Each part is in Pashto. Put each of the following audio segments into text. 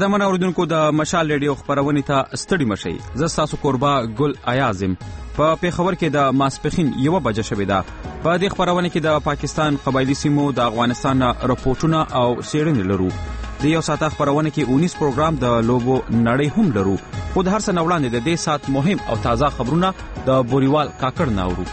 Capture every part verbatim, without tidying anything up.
قدمن اوریدونکو د مشال ریډیو خبرونه ته ستړي مشي. زه تاسو قربا ګل ایازم په پیښور کې د ماسپخین یو بجې شوې ده. په دې خبرونه کې د پاکستان قبایلی سیمو د افغانستان رپورټونه او سیړنې لرو. د یو ساعت خبرونه کې اونیس پروګرام د لوبو نړۍ هم لرو. خو د هر څه وړاندې د دې ساعت مهم او تازه خبرونه د بوریوال کاکړ ناورو.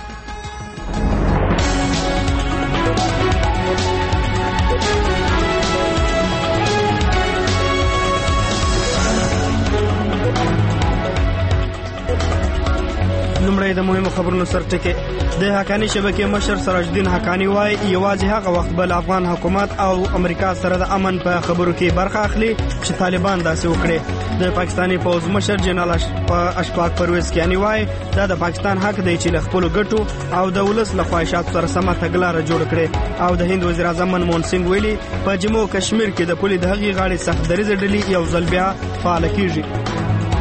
لومړی د مهمو خبرونو سرټکي. د حقانی شبکې مشر سراج الدین حقانی وایي یوازې هغه وخت بل افغان حکومت او امریکا سره د امن په خبرو کې برخه اخلي چې طالبان داسې وکړي. د پاکستاني پوز مشر جنرال اشفاق پرویز کیانی وایي دا د پاکستان حق دی چې له خپلو ګټو او د ولس له خواهشاتو سره سمه تګلاره جوړ کړي. او د هند وزیر اعظم منموهن سینګ ویلي په جموں او کشمیر کې د پولې د هغې غاړې سخت دریځه ډلې یو ځل بیا فعاله کیږي.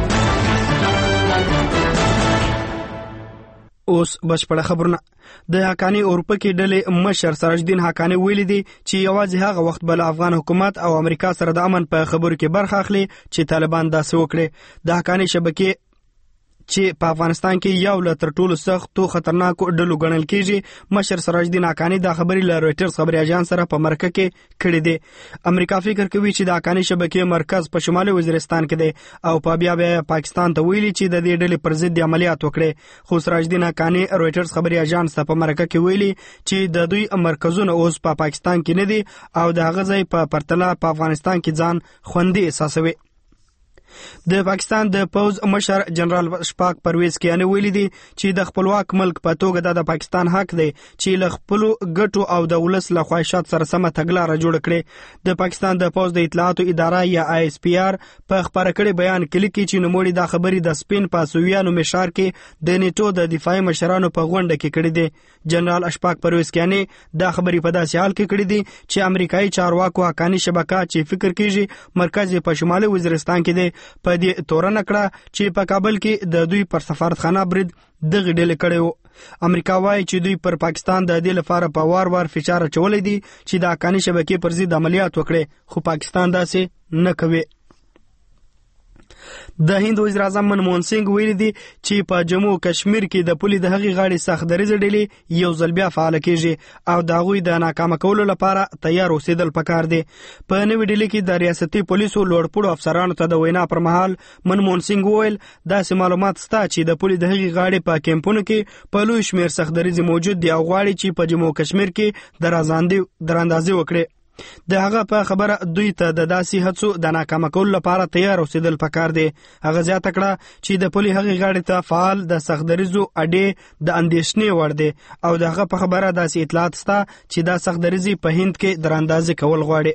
اوس بشپړه خبرونه. د حقانی اروپا کې ډلې مشر سراج الدین حقانی ویلي دي چې یوازې هغه وخت بل افغان حکومت او امریکا سره د امن په خبرو کې برخه اخلي چې طالبان داسې وکړي. د حقانی شبکې چې په افغانستان کې یو له تر ټولو سختو خطرناکو ډلو ګڼل کېږي. مشر سراج الدین حقانی دا خبرې له رويټرز خبري اژانس سره په مرکه کې کړې دي. امریکا فکر کوي چې د حقانی شبکې مرکز په شمالي وزیرستان کې دی او په بیا بیا پاکستان ته ویلي چې د دې ډلې پر ضد عملیات وکړي. خو سراج الدین حقانی رويټرز خبري اژانس ته په مرکه کې ویلي چې د دوی مرکزونه اوس په پا پاکستان کې نه دي او د هغه ځای په پرتله په افغانستان کې ځان خوندي احساسوي. د پاکستان د پوز مشر جنرال اشفاق پرویز کیانی ویلي دي چې د خپلواک ملک په توګه د پاکستان حق دی چې له خپل ګټو او د ولس له خواهشات سره سمه تګلاره جوړ کړي. د پاکستان د پوز د اطلاعاتو اداره یا آی اس پی آر په خبره کړي بیان کې لیکي چې نوموړي دا خبرې د سپین پاسویانو مشار کې د نیټو د دفاعي مشرانو په غونډه کې کړي دي. جنرال اشفاق پرویز کیانی دا خبرې په داسې حال کې کړي دي چې امریکایي چارواکو حقانی شبکه چې فکر کیږي مرکز په شمالي وزیرستان کې دی په دې تورنه کړه چې په کابل کې د دوی پر سفارتخانه برید دغه ډلې کړی وو. امریکا وایي چې دوی پر پاکستان د دې لپاره په وار وار فشار اچولی دی چې د حقانی شبکې پر ضد عملیات وکړي، خو پاکستان داسې نه کوي. د هند وزیر اعظم منموهن سینګ ویلي دي چې په جموں او کشمیر کې د پولې د هغې غاړې سخت دریځه ډلې یو ځل بیا فعاله کیږي او د هغوی د ناکامه کولو لپاره تیار اوسېدل پکار دي. په نوې ډلې کې د ریاستي پولیسو لوړپوړو افسرانو ته د وینا پر مهال منموهن سینګ وویل داسې معلومات شته چې د پولې د هغې غاړې په کیمپونو کې په لوی شمېر سخت دریځې موجود دي او غواړي چې په جموں او کشمیر کې دراندازي وکړي. د هغه په خبره دوی ته د داسې هڅو د ناکامه کولو لپاره تیار اوسېدل پکار دي. هغه زیاته کړه چې د پولې هغې غاړې ته فعال د سخت دریځو اډې د اندېښنې وړ دي او د هغه په خبره داسې اطلاعات شته چې دا سخت دریځې په هند کې دراندازي کول غواړي.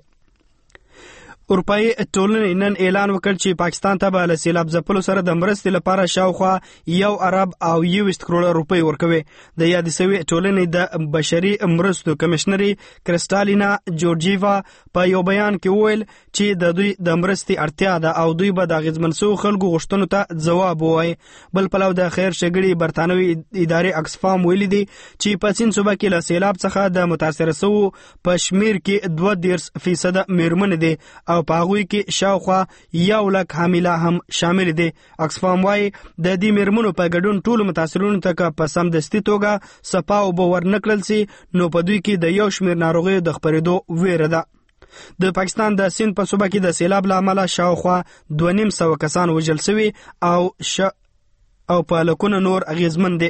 اروپایي ټولنې نن اعلان وکړ چې پاکستان ته به له سیلاب ځپلو سره د مرستې لپاره شاوخوا یو ارب او یوویشت کروړه روپۍ ورکوي. د یادې سوې ټولنې د بشري مرستو کمشنري کرسټالینا جورجیوا په یو بیان کې وویل چې د دوی د مرستې اړتیا ده او دوی به د اغېزمن شوو خلکو غوښتنو ته ځواب ووایي. بل پلو د خیر ښېګړې برتانوي ادارې اکسفام ویلي دي چې په سیند صوبه کې له سیلاب څخه د متاثره شوو په شمیر کې دوه دېرش فیصده میرمنې دي او په هغوی کې شاوخوا یو لک حامله هم شامل دي. اکسفام وایي د دې میرمنو په ګډون ټولو متاثرینو ته په سمدستي توګه صفا اوبه ورنکړل سي نو په دوی کې د یو شمېر ناروغیو د خپرېدو ویره ده. د پاکستان د سیند په صوبه کې د سیلاب له امله شاوخوا دوه نیم سوه کسان وژل سوي او ش او په لکونه نور اغېزمن دي.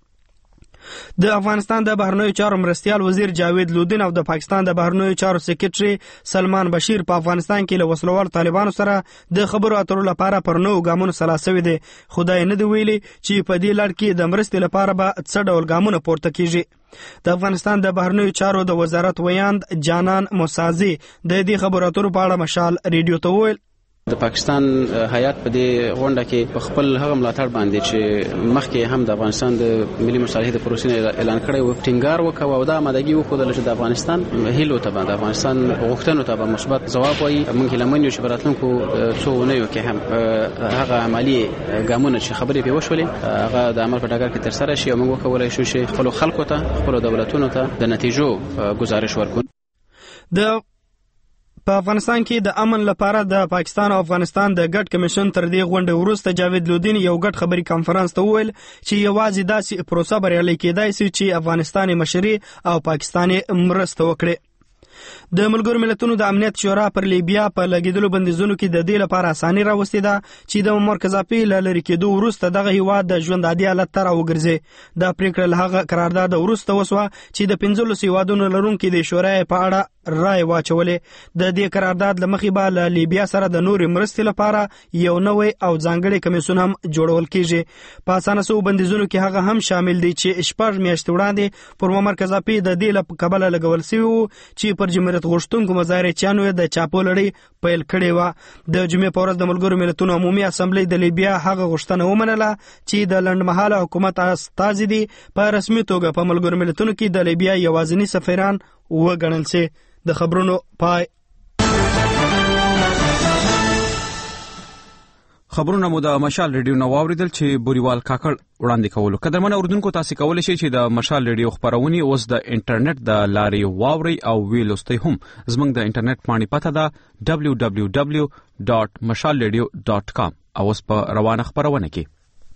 د افغانستان د بهرنیو چارو مرستیال وزیر جاوید لودین او د پاکستان د بهرنیو چارو سکرټري سلمان بشیر په افغانستان کې له وسلوال طالبانو سره د خبرو اترو لپاره پر نوو ګامونو سلا سوي دي. خدای نه دی ویلي چې په دې لړ کې د مرستې لپاره به څه ډول ګامونه پورته کیږي. د افغانستان د بهرنیو چارو د وزارت ویاند جانان موسازي د دې خبرو اترو په اړه مشال ریډیو ته وویل د پاکستان هیات په دې غونډه کې په خپل هغه ملاتړ باندې چې مخکې هم د افغانستان د ملي مصالحې د پروسې اعلان کړی و ټینګار وکړ او دا آمادګي وښودله چې د افغانستان هیلو ته د افغانستان غوښتنو ته به مثبت ځواب وایي. موږ هیله من یو چې په راتلونکو څو اونیو کې هم هغه عملي ګامونه چې خبرې پرې وشولې هغه د عمل په ډګر کې ترسره شي او موږ وکولی شو چې خپلو خلکو ته خپلو دولتونو ته د نتیجو ګزارش ورکړو. د په افغانستان کې د امن لپاره د پاکستان او افغانستان د ګډ کمیشن تر دې غونډې وروسته جاوید لودین یو ګډ خبري کانفرنس ته وویل چې یوازې داسې پروسه بریالۍ کېدای شي چې افغانستان مشري او پاکستان مرسته وکړي. د ملګرو ملتونو د امنیت شورا پر لیبیا په لګیدلو بندیزونو کې د دې لپاره اساني راوستې ده چې د معمر قذافي له لرې کېدو وروسته دغه هیواد د ژوند عادي حالت ته راوګرځي. دا پریکړه له هغه قرارداد وروسته وسوه چې د پنځلسو هیوادونو لرونکي د شورا په اړه رای واچولې. د دې قرارداد له مخې به له لیبیا سره د نورې مرستې لپاره یو نوی او ځانګړی کمیسیون هم جوړول کیږي. په اسانه سو بندیزونو کې هغه هم شامل دي چې شپږ میاشتې وړاندې پر معمر قذافي د دې له کبله لګول شوي وو چې پر جمهوریت غوښتونکو مظاهرچیانو د چاپو لړۍ پیل کړې وه. د جمعې په ورځ د ملګرو ملتونو عمومي اسمبلۍ د لیبیا هغه غوښتنه ومنله چې د لنډمهاله حکومت استازي دي په رسمي توګه په ملګرو ملتونو کې د لیبیا یوازیني سفیران وګڼل شي. د خبرونو پای. خبرونه مو د مشال ریډیو نو واوریدل چې بوریوال کاکړ وړاندې کولو. قدرمن اوردونکو تاسو کولی شئ چې د مشال ریډیو خبرونه اوس د انټرنیټ د لارې واوري او ویلوستئ هم. زموږ د انټرنیټ باندې پته ده دبلیو دبلیو دبلیو ډاټ مشال ریډیو ډاټ کام. اوس په روانه خبرونه کې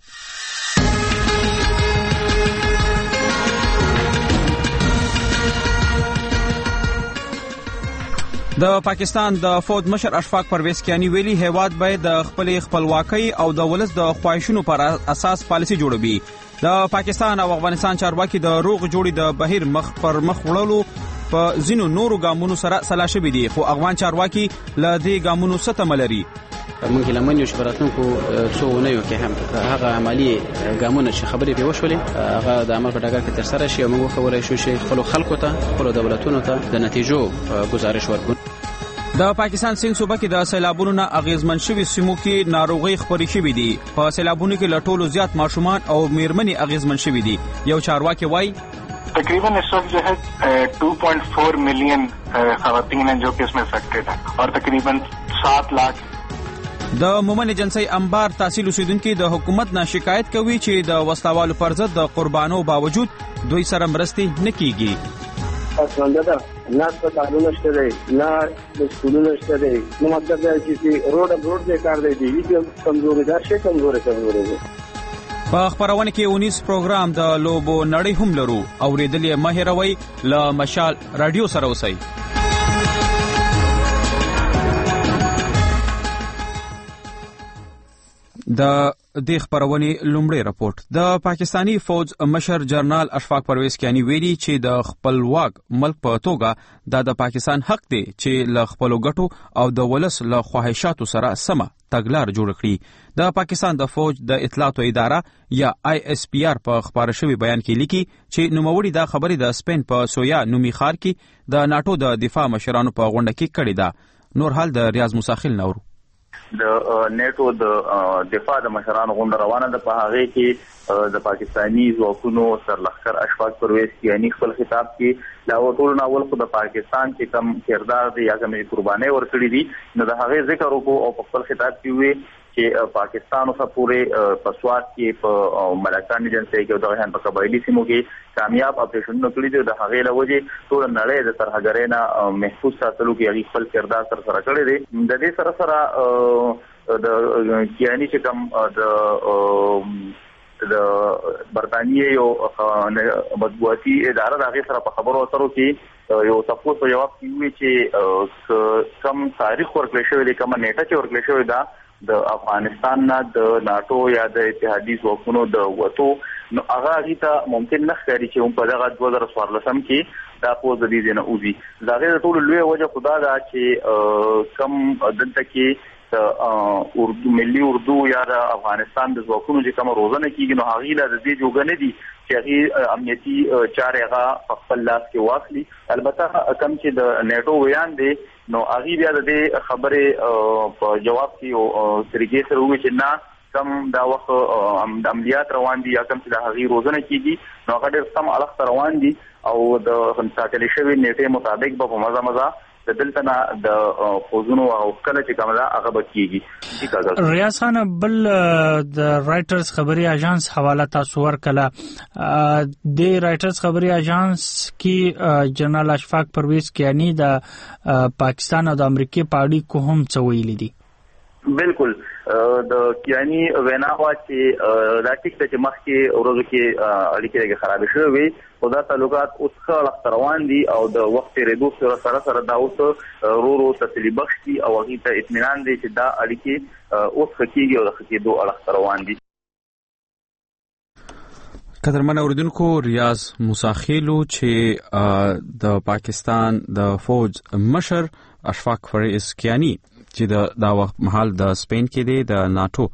د پاکستان د فوج مشر اشفاق پرویز کیانی ویلي هیواد باید د خپل خپلواکۍ او د ولس د خواهشونو پر اساس پالیسي جوړوي. د پاکستان او افغانستان چارواکي د روغ جوړې د بهیر مخ پر مخ وړلو په ځینو نورو ګامونو سره سلا شوي دي، خو افغان چارواکي له دې ګامونو څه تمه لري. موږ لمن یو شبراتونکو څو ونیو کې هم هغه عملی ګامونه چې خبرې په وشولې هغه د عمل په ډګر کې تر سره شي او موږ کولای شو چې خپل خلکو ته خپل دولتونو ته د نتیجو گزارش ورکړو. د پاکستان سنگ صوبه کې د سیلابونو نه اغیزمن شوي سیمو کې ناروغي خپرې شوې دي. په سیلابونو کې له ټولو زیات ماشومان او میرمنې اغیزمن شوي دي. یو چارواکي وایي तकरीबन इस वक्त जो है टू पॉइंट फोर मिलियन खवातीन हैं जो कि इसमें अफेक्टेड हैं और तकरीबन सात लाख. د مومن جنسي انبار تحصیل اوسیدونکو د حکومت نه شکایت کوي چې د وسلوالو پر ضد د قربانو باوجود دوی سره مرستې نه کیږي. اصلا دا نه سپټالونه شته دي نه د سکولونو شته دي نو مطلب دا چې روډ روډ دې کار دی دي کمزوري دا شي کمزوري کمزوري دي. په خبرونه کې اونیس پروګرام د لوبو نړۍ هم لرو. اوریدلې مه هېروئ. له مشال رادیو سره اوسئ. د دې خبرونې لومړی راپورټ. د پاکستانی فوج مشر جنرال اشفاق پرویز کیانی ویلي چې د خپلواک ملک په توګه دا د پاکستان حق دی چې له خپلو ګټو او د ولس له خواهشاتو سره سمه تګلار جوړ کړي. د پاکستان د فوج د اطلاعاتو اداره یا آی اس پی آر په خبره شوی بیان کې لیکي چې نوموړي دا خبرې د سپین په سویا نومي ښار کې د ناتو د دفاع مشرانو په غونډه کې کړې ده. نور حال د ریاض مساخل نورو. د نیټو د دفاع د مشرانو غونډه روانه ده. په هغه کې د پاکستانی ځواکونو سرلښکر اشفاق پرویز کیانی خپل خطاب کې دا ټول ناول خو د پاکستان چې کم کردار دی یا کوم قرباني ورکړي دي نو د هغه ذکر وکړو او په خپل خطاب کې وی چې پاکستان اوسه پورې پسواد کې په ملکان جنسي کې د غهن په قبایلی سیمو کې کامیاب اپریشنونه کړی دي. د هغې له وجې ټول نړۍ د ترهګرۍ نه محفوظ ساتلو کې هغې خپل کردار سره سره کړی دی. د دې سره سره د کیانی چې کوم د د برتانیې یو مطبوعاتي اداره د هغې سره په خبرو اترو کې یو تاسو په جواب کې وی چې کم تاریخ ورکړل شوی دی کومه نیټه چې ورکړل شوی دا د افغانستان نه د ناتو یا د اتحادیې ځواکونو د وټو نو هغه هغه ممکن نه ښکاري چې په دغه دوه زره څوارلسم کې دا پوز د دې نه اوزي. دا غیر ټول لوی وجه خدا دا چې کم دلته کې اردو ملي اردو یا د افغانستان د ځواکونو چې کوم روزنه کیږي نو هغه له دې جوګنه دي چې هغه امنیتي چارې هغه خپل لاس کې واخلي. البته کم چې د نیټو ویان دي نو هغه بیا د دې خبره په جواب کې او طریقې سره وایي چې نه کم دا وخت عملیات روان دي یا کم چې د هغه روزنه کیږي نو هغه ډېر سم الخ روان دي او د ساتل شوی نیټه مطابق به په مزه مزه د دلته نه د فوزونو او کله چې کومه هغه بکیږي. ریاض خان بل د رائټرز خبري اژانس حواله تاسو ورکړه، د رائټرز خبري اژانس کې جنرال اشفاق پرویز کیانی د پاکستان او د امریکای په اړیکو هم څه ویلي دي؟ بالکل د کیانی وینا وا چې دا ټیک ته چې مخکې ورځو کې اړیکې خراب شوې وي او دا تعلقات اوس ښه روان دي او د وخت تیریدو سره سره سره دا اوس ورو ورو تسلي بخش دي او هغه ته اطمینان دی چې دا اړیکې اوس ښه کېږي او د ښه کېدو اړخ روان دي. قدرمن اوریدونکو، ریاض موسیخیلو چې د پاکستان د فوج مشر اشفاق پرویز کیانی چې د دا وخت محل د سپین کې دی د ناتو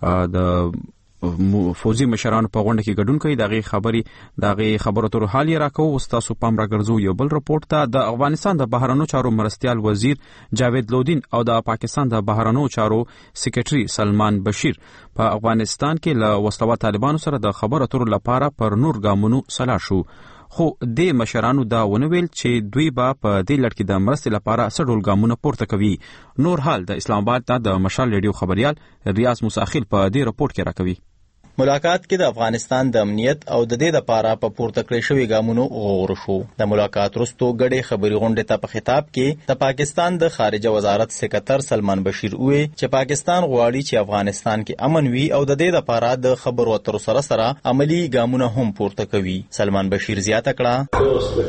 د فوجي مشرانو په غونډه کې ګډون کوي. دغه خبري دغه خبرو تر حال یې راکو. استاسو پام راګرځو یو بل رپورت ته. د افغانستان د بهرنیو چارو مرستيال وزیر جاوید لودین او د پاکستان د بهرنیو چارو سیکریټري سلمان بشیر په افغانستان کې له وسلوال طالبانو سره د خبرو اترو لپاره پر نور ګامونو سلا شو، خو د مشرانو دا ونویل چې دوی به په دې لړ کې د مرستې لپاره څه ډول ګامونه پورته کوي. نور حال د اسلام آباد ته د مشال ریډیو خبريال ریاض موسیخیل په دې رپورت کې راکوي. ملاقات کې د افغانستان د امنیت او د دې لپاره په پورته کړې شوی ګامونو غور شو. د ملاقات وروسته غړي خبري غونډه ته په خطاب کې د پاکستان د خارجه وزارت سکرټر سلمان بشیر وې چې پاکستان غواړي چې افغانستان کې امن وي او د دې لپاره د خبرو اترو سره سره عملی ګامونه هم پورته کوي. سلمان بشیر زیاته کړه،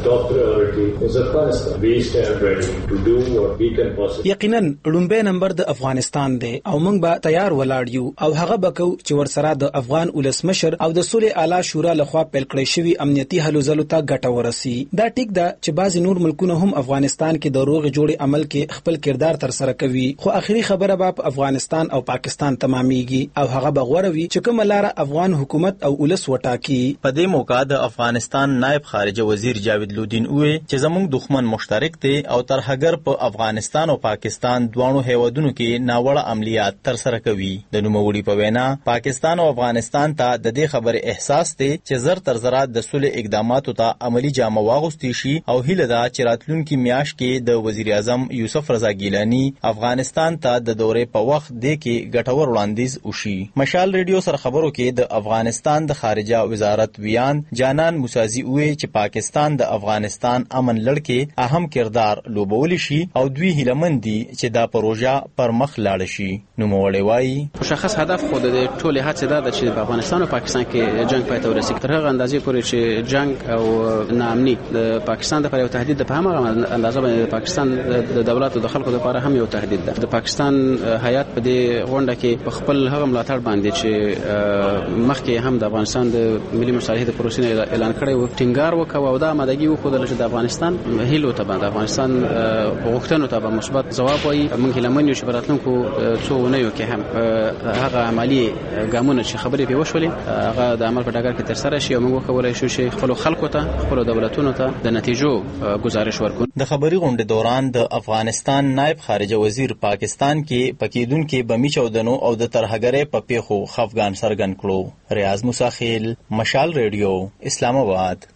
یقینا لومبه نمبر د افغانستان دی او موږ به تیار ولاړ یو او هغه بکو چې ورسره د افغان ولسمشر او د صلح اعلی شورا لخوا پیل کړی شوی امنیتي هلو ځلو ته ګټه ورسي. دا ټیک ده چې بعضی نور ملکونه هم افغانستان کې د روغ جوړې عمل کې خپل کردار تر سره کوي، خو اخري خبره به په افغانستان او پاکستان تمامېږي او هغه به غوړه وي چې کومه لار افغان حکومت او ولس وټاکي. په دې موقع د افغانستان نائب خارجه وزیر جاوید لودین وې چې زموږ دښمن مشترک دی او تر هغه په افغانستان او پاکستان دوانو هیوادونو کې ناوړه عملیات تر سره کوي. د نوموړي په وینا پاکستان او افغانستان ته د دې خبره احساس دی چې زر تر زر د صلح اقداماتو ته عملی جامه واغوستي شي او هیله ده چې راتلونکي میاشت کې د وزیر اعظم یوسف رضا ګیلانی افغانستان ته د دورې په وخت دی کې ګټور وړاندیز وشي. مشال ریډیو سره خبرو کې د افغانستان د خارجه وزارت ویان جانان موسازی وې چې پاکستان د افغانستان امن لړ کې اهم کردار لوبول شي او دوی هیلمن دي چې دا پروژه پر مخ لاړ شي. نو موړی وایي مشخص هدف خود د ټولې هڅې ده چې په افغانستان او پاکستان کې جنگ پای ته ورسیږي. تر هغه اندازې پورې چې جنگ او ناامني د پاکستان لپاره یو تهدید ده، په هماغه اندازه باندې د پاکستان د دولت او د خلکو لپاره هم یو تهدید ده. د پاکستان هیات په دې غونډه کې په خپل هغه ملاتړ باندې چې مخکې هم د افغانستان د ملي مصالحې د پروسې اعلان کړی و ټینګار وکاو او دا آمادګي وښودله چې د افغانستان هیلو ته باندې افغانستان غوښتنو ته به مثبت ځواب وایي. موږ هیله من یو چې په راتلونکو څو اونیو کې هم هغه عملي ګامونه چې خبرې په وشولې هغه د عمل په ډګر کې تر سره شي او موږ وکولای شو چې خپل خلکو ته خپل دولتونو ته د نتیجو گزارش ورکړو. د خبري غونډې دوران د افغانستان نائب خارجه وزیر پاکستان کې پکیدونکو بمی چودنو او د ترهګرۍ په پیښو خفګان سرګن کړو. ریاض موسیخیل، مشال ریډیو، اسلام آباد.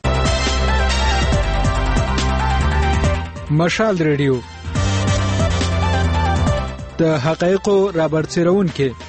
مشال ریډیو د حقایقو رابرسېرون کې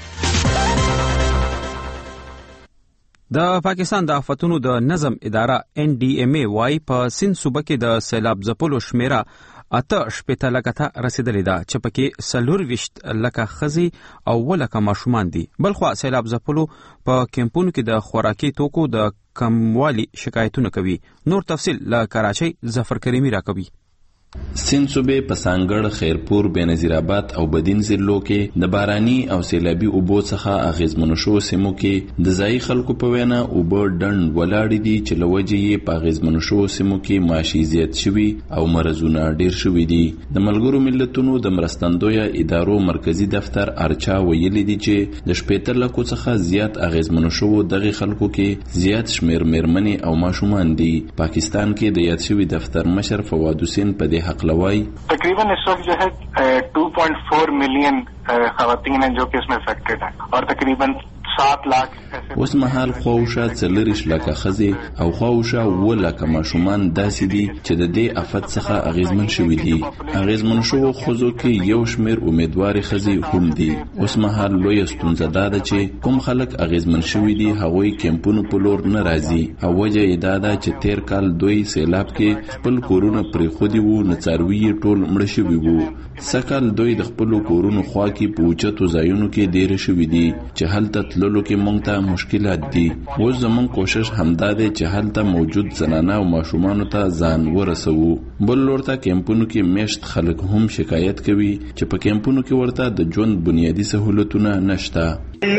د پاکستان د آفتونو د نظم اداره ان ډي ام ای وايي په سند صوبه کې د سیلاب ځپلو شمیره اته شپېته لکه ته رسیدلې ده چې پکې څلور ویشت لکه ښځې او اووه لکه ماشومان دي. بلخوا سیلاب ځپلو په کیمپونو کې د خوراکي توکو د کموالي شکایتونه کوي. نور تفصیل له کراچۍ ظفر کریمي راکوي. سند صوبې په سانګړ، خیرپور، بېنظیر آباد او بدین ضلعو کې د باراني او سیلابي اوبو څخه اغیزمنو شوو سیمو کې د ځایي خلکو په وینا اوبه ډنډ ولاړې دي چې له وجې یې په اغیزمنو شوو سیمو کې معاشي زیات شوي او مرضونه ډیر شوي دي. د ملګرو ملتونو د مرستندویه ادارو مرکزی دفتر ارچا ویلي دي چې د شپېته لکو څخه زیات اغیزمنو شوو دغه خلکو کې زیات شمیر میرمنې او ماشومان دي. پاکستان کې د یاد شوي دفتر مشر فواد حسین په حق لوائی تقریباً اس وقت جو ہے ٹو پوائنٹ فور ملین خواتین ہیں جو کہ اس میں افیکٹڈ ہیں اور تقریباً सात लाख اوس مهال خواوشا څلریش لکه ښځې او خواوشا اووه لکه ماشومان داسې دي چې د دې افت څخه اغیزمن شوي دي. اغیزمن شوو ښځو کې یو شمیر امیدوارې ښځې هم دي. اوس مهال لویه ستونزه دا ده چې کوم خلک اغیزمن شوي دي هغوی کیمپونو په لور نه راځي او وجه یې دا ده چې تیر کال دوی سیلاب کې خپل کورونه پرېښودي وو، نو څاروي یې ټول مړه شوي وو. سږکال دوی د خپلو کورونو خوا کې په اوچتو ځایونو کې ډېره شوي دي چې هلته تللو کې موږ ته مشکلات دي. اوس زموږ کوشش همدا دی چې هلته موجود زنانه او ماشومانو ته ځان ورسوو. بل لور ته کیمپونو کې میشت خلک هم شکایت کوي چې په کیمپونو کې ورته د ژوند بنیادی سہولتونه نشته.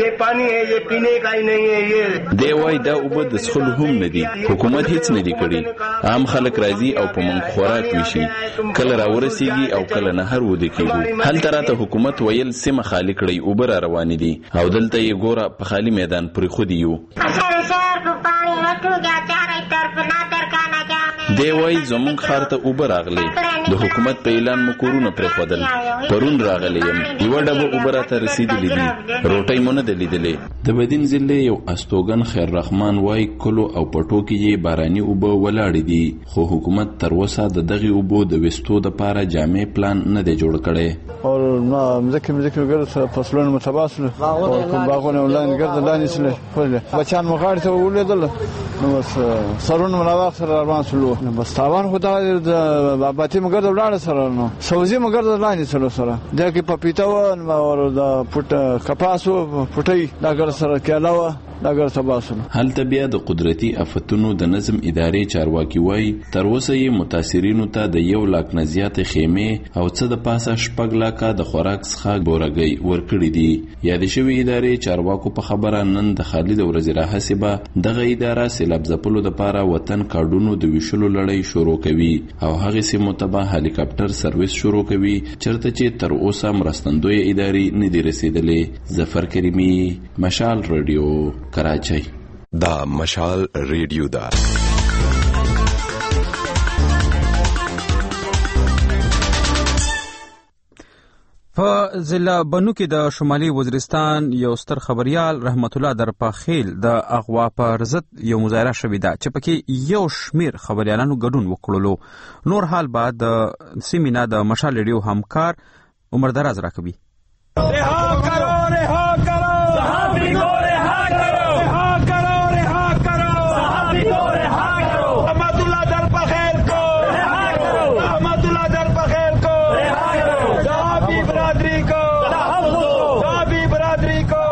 دی وای دا اوبه د څښلو هم نه دي، حکومت هیڅ نه دي کړي. عام خلک راځي او په موږ خوراک ویشي، کله راورسیږي او کله نهر وده کېږو. هلته راته حکومت ویل سیمه خالی کړئ، اوبه را روانې دي او دلته یې ګوره په خالی میدان پرېښودي یو. دی وای زموږ ښار ته اوبه راغلې، د حکومت په اعلان مو کورونه پرېښودل. پرون راغلی یم، یوه ډبه اوبه راته رسېدلې دي، روټۍ مو نه ده لیدلې. د بدین ضلع یو استوګن خیر رحمان وای کلو او پټو کې یې باراني اوبه ولاړې دي، خو حکومت تر اوسه د دغې اوبو د ویستو دپاره جامع پلان نه دی جوړ کړی. او مځکې مځکې ګرد سره فصلونه مو تباه سول او کوم باغونه ولاندې ګرد لاندې سول، بچیان مو غاړې ته ولیدل، نو بس سرونه مو راواخ سره روان سولو. نو بس تاوان خو دا د باباتي مو ګرد ولاړه سره، نو سوزي مو ګرد لاندې سره سره دا کې پپیتا و او د پټ کپاسو پټي دا ګرد سره کېلاوه دا ګرد تباسو. هلته بیا د قدرتي آفتونو د نظم ادارې چارواکي وای تر اوسه یې متاثرینو ته د یو لاک نه زیاتې خیمې او څه د پاسه شپږ لاکه د خوراک څښاک بورګۍ ورکړي دي. یادې شوې ادارې چارواکو په خبره نن د خالد ورځې راهیسې به دغه اداره سیلاب ځپلو دپاره وطن کارډونو د ویشلو لړۍ شروع کوي او هغې سیمو ته به هلیکاپټر سرویس شروع کوي چېرته چې تر اوسه مرستندویه ادارې نه دي رسېدلې. ظفر کریمي، مشال رادیو، کراچۍ. دا مشال ریډیو دا په ضلع بنو کې د شمالي وزیرستان یو ستر خبریال رحمت الله درپاخیل د اغوا پر ضد یو مظاهره شوې ده چې پکې یو شمیر خبریالانو ګډون وکړلو. نور حال بعد د سیمې نه د مشال ریډیو همکار عمر دراز راکوي. رها کرو رها کرو صحابی کو رها کرو رها کرو رها کرو صحابی کو رها کرو رحمت اللہ در بخیر کو رها کرو رحمت اللہ در بخیر کو رها کرو صحابی برادری کو صحابی برادری کو.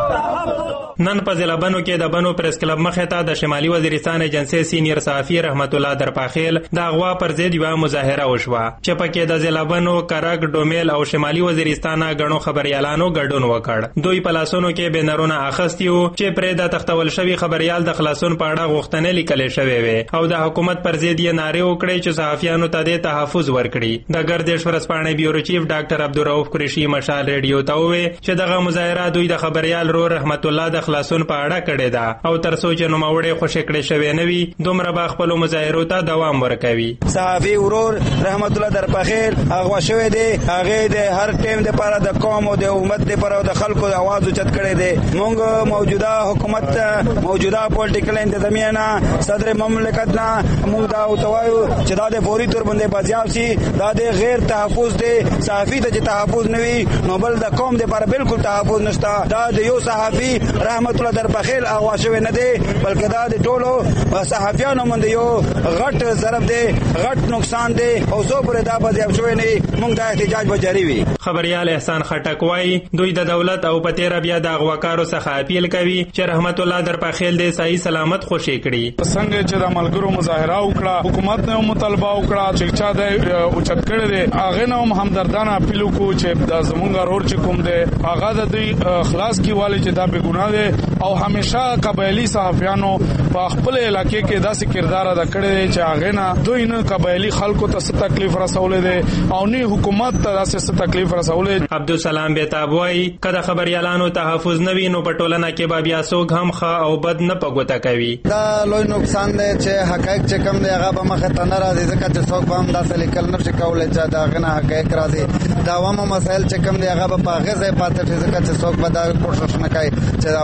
نن په ضلع بنو کې د بنو پریس کلب مخې ته د شمالي وزیرستان ایجنسی سینیر صحافي رحمت الله درپاخیل د اغوا پر ضد یوه مظاهره وشوه چې پکې د ضلع بنو، کرک، ډومیل او شمالي وزیرستان غنو خبریالانو ګډون وکړ. دوی په لاسونو کې بینرونه اخیستي وو چې پرې د تختول شوي خبریال د خلاصون په اړه غوښتنې لیکلې شوې وې او د حکومت پر ضد یې نارې وکړې چې صحافیانو ته د تحفظ ورکړي. د ګردش ورځپاڼې بیورو چیف ډاکټر عبدالرؤف قریشي مشال ریډیو ته وویل چې دغه مظاهره دوی د خبریال رو رحمت الله د خلاصون په اړه کړې ده او تر څو چې نوموړی خوشې کړې شوې نه وي دومره به خپلو مظاهرو ته دوام ورکوي. صحافي ورور رحمت الله درپاخیل اغوا شوی دی، هغې د هر ټیم دپاره د قوم او د امت دپاره او د خلکو د اواز اوچت کړی دی. موږ موجوده حکومت موجوده پولیټیکل انتظامیه نه صدر مملکت نه موږ دا ورته وایو چې دا د فوري طور باندې بازیاب شي. دا د غیر تحفظ دی. صحافي ته چې تحفظ نه وي نو بل د قوم دپاره بالکل تحفظ نشته. دا د یو صحافي رحمت الله درپاخیل اغوا شوی نه دی بلکې دا د ټولو صحافیانو باندې یو غټ ضرب دی، غټ نقصان دی او څو پورې دا بازیاب شوی نه موږ دا احتجاج به جاري وي. خبریال احسان خټک وایي دوی د دولت او په تیره بیا د اغواکارو څخه اپیل کوي چې رحمت الله درپاخیل دې صحیح سلامت خوشې کړي. څنګه چې د ملګرو مظاهره وکړه، حکومت نه مطالبه وکړه چې چا د اوچت کړی دی، هغه نه هم همدردانه اپیل وکړو چې د زمونږ رور چې کوم دی هغه د دوی خلاص کیواله چې دا بې ګناه دی او همیشه قبایلی صحافیانو په خپل علاقې کې داسې کردار ادا کړی دی چې هغه نه دوی نه قبایلی خلکو ته څه تکلیف رسولې دی او نه حکومت ته داسې څه تکلیف رسولې. عبدالسلام بیتاب وایي که د خبریالانو تحفظ نه وي نو په ټولنه کې به بیا څوک هم ښه او بد نه په ګوته کوي. دا لوی نقصان دی چې حقایق چې کم دی هغه به مخې ته نه راځي ځکه چې څوک به هم داسې لیکل نه شي کولی چې د هغې نه حقایق راځي. د عوامو مسایل چې کم دی هغه به په هغې ځای پاتې شي ځکه چې څوک به دا کوشش نه کوي چې د عوامي مسایل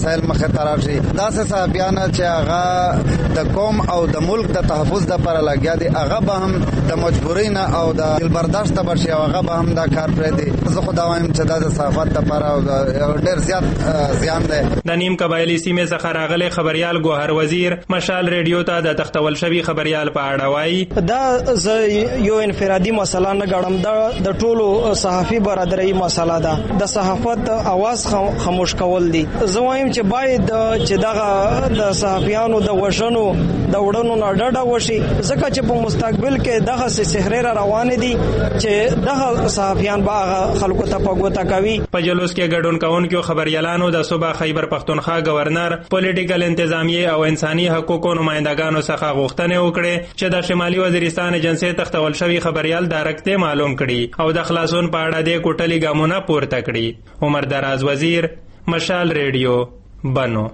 مسایل مخې ته راشي. داسې صحافیان چې هغه د قوم او د ملک د تحفظ لپاره لګیا دي هغه به هم د مجبورۍ نه او د دلبرداشت بشي او هغه به هم دا کار پرېږدي. زه خو دا وایم چې دا د صحافت لپاره ډېر زیات زیان دی. د نیم قبایلي سیمې څخه راغلی خبریال ګوهر وزیر مشال ریډیو ته د تختول شوي خبریال په اړه وایي دا زه یو انفرادي مسله نه ګڼم، دا د ټولو صحافي برادرۍ مسله ده. د صحافت اواز خاموش کول دي. زه وایم چې باید چې دغه د صحافیانو د وژنو د وړنو نه ډډه وشي، ځکه چې په مستقبل کې دغه سحرې روانې دي چې دغه صحافیان به خلکو ته په ګوته کوي. په جلوس کې ګډون کوونکو خبريالانو د صوبه خیبر پختونخوا گورنر، پولیټیکل انتظامیه او انساني حقوقو نمائندگانو څخه غوښتنه وکړه چې د شمالي وزیرستان ایجنسی تختول شوی خبريال ډایرکټ معلوم کړي او د خلاصون په اړه د کوټلي ګامونه پورته کړي. عمر دراز وزیر، مشال ریډیو، بنو.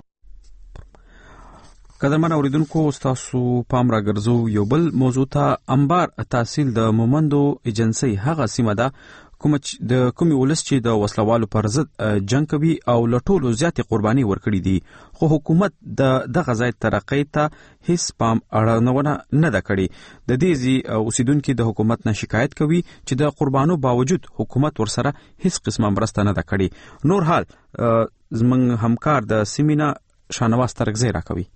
قدرمن اوریدونکو تاسو پام را ګرځو یو بل موضوع ته. انبار تحصیل د مومندو ایجنسی هغه سیمه ده کوم د کومي ولس چې د وسلوالو پر ضد جنگ کوي او لټولو زیاتې قرباني ورکړي دي، خو حکومت د دغه ځای ترقۍ ته هیڅ پام اړونه نه ده کړې. د دې ځای اوسیدونکو د حکومت نه شکایت کوي چې د قربانو باوجود حکومت ورسره هیڅ قسمه مرسته نه ده کړې. نور حال زموږ همکار د سیمینا شانواز ترغزی را کوي.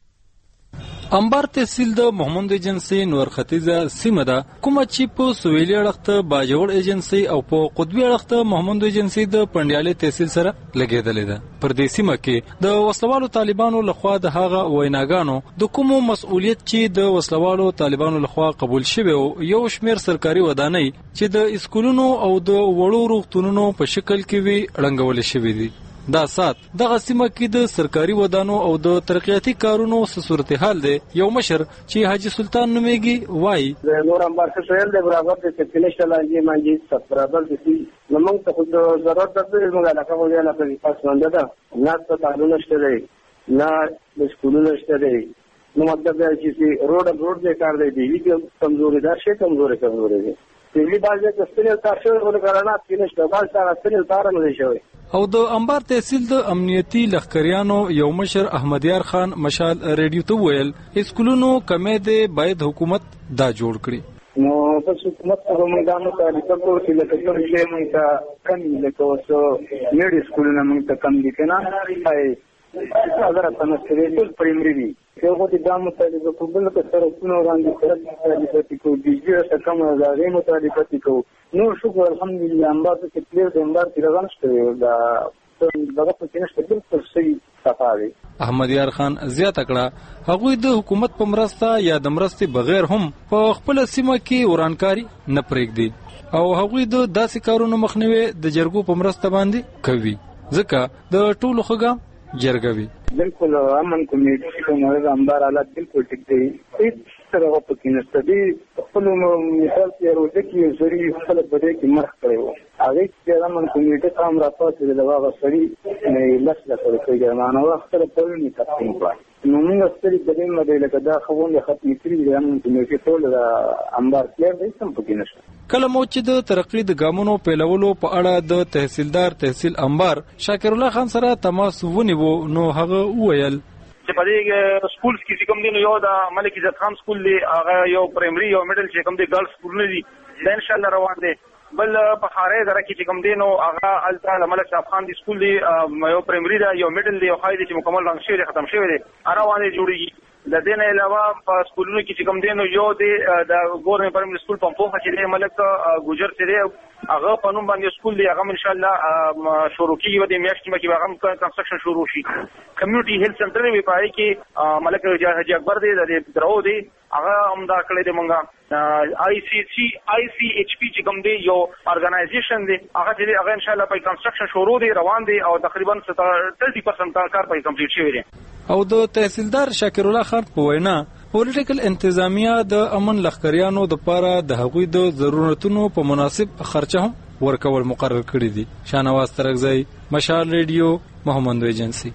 انبار تحصیل د محمد ایجنسی نور ختیځه سیمه ده کومه چې په سویلي اړخ باجوړ ایجنسی او په قطبي اړخ محمد ایجنسی د پندیالي تحصیل سره لګیدلې ده. پر دې سیمه کې د وسلوالو طالبانو لخوا د هغه ویناګانو د کومو مسؤلیت چې د وسلوالو طالبانو لخوا قبول شوی او یو شمیر سرکاري ودانۍ چې د اسکولونو او د وړو روغتونونو په شکل کې وي رنګول شوی دي. دا سات دغه سیمه کې د سرکاري ودانو او د ترقیاتي کارونو څه صورتحال دی. یو مشر چې حاجی سلطان نومیږي وایي نور انبار سویل د برابر د سکلیشل انجی مانجی سب برابر دي. نو موږ ته خو ضرورت ده چې موږ علاقه وځو نه په پاس باندې ده نه څه تعلق نشته دی نه د سکولونو نشته دی. نو مطلب دا چې روډ روډ دې کار دی دی چې کمزوري ده شي کمزوري کمزوري دي. په دې باندې د سپیل تاسو ورغرانا کې نشته بل څه سپیل تار نه شوی. او د انبار تحصیل د امنیتي لخکریانو یو مشر احمدیار خان مشال ریډیو ته ویل اسکولونو کمې ده باید حکومت دا جوړ کړي. نو په حکومت هغه میدانو ته لیکو چې لکه څنګه چې موږ ته کم لیکو سو میډ اسکولونه موږ ته کم دي کنه هاي اگر تاسو ته ټول پرایمري دي یو غوډه د مطالبه په بل کې سره څنو وړاندې سره مطالبه کوي د دې څخه کوم راځي مطالبه کوي. نو شکر الحمدلله انبار چې پلیز انبار تیرغان شته دا دغه په کې نشته بالکل صحیح صفاري. احمدیار خان زیاته کړه هغوی د حکومت په مرسته یا د مرستې بغیر هم په خپل سیمه کې ورانکاري نه پرېږدي او هغوی د داسې کارونو مخنیوي د جرګو په مرسته باندې کوي ځکه د ټولو خګام جرګوي. بالکل امن کمیټې کومه انبار حالت بالکل ټیک دی. هیڅ سره په کې نشته دی. خپل مثال کې ورته کې زری خپل بده کې مرخ کړو هغه چې امن کمیټې کام راپاتې د هغه سړي نه لاسه کړی نه نو وخت په لنی تقسیم کړ. نو موږ ستړي د دې مده لکه دا خوونه ختمې کړې د امن کمیټې ټول د انبار کې د سم په کې نشته. کله مو چې د ترقی د ګامونو پیلولو په اړه د تحصیلدار تحصیل انبار شاکر الله خان سره تماس ونیو نو هغه وویل چې په دې سکول کې کوم دي یو د ملک عزت خان سکول دی هغه یو پرایمري یو میډل چې کوم دي ګرلز سکول نه دي دا ان شاء الله روان دي. بل په خارې دره کې چې کوم دي نو هغه الټا ملک صاحب خان دی سکول دی یو پرایمري دا یو میډل دی یو خایدي چې مکمل رنګ شوی ختم شوی دی روان دي جوړیږي. د دې نه علاوه په سکولونو کې چې کوم دي نو یو دی د ګورنمنت پرایمري سکول په پوخه چې دی ملک ګوجر چې دی هغه په نوم باندې سکول دی هغه ان شاء الله شروع کیږي د میاشتې کې هغه کنسټرکشن شروع شي. کمیونټي هیلث سنټر وی پای کې ملک حاجی اکبر دی د درو دی هغه هم دا کړی دی مونږه آی سی سی آی سی ایچ پی چې کوم دی یو ارګنایزیشن دی هغه چې هغه ان شاء الله په کنسټرکشن شروع دی روان دی او تقریبا ثلاثين پرسنټ کار په کمپلیټ شوی دی. او د تحصیلدار شاکر الله خان په وینا پولیټیکل انتظامیه د امن لخکریانو د پاره د هغوی د ضرورتونو په مناسب خرچه هم ورکول مقرر کړی دي. شانواز ترغزی، مشال ریډیو، محمد ایجنسی.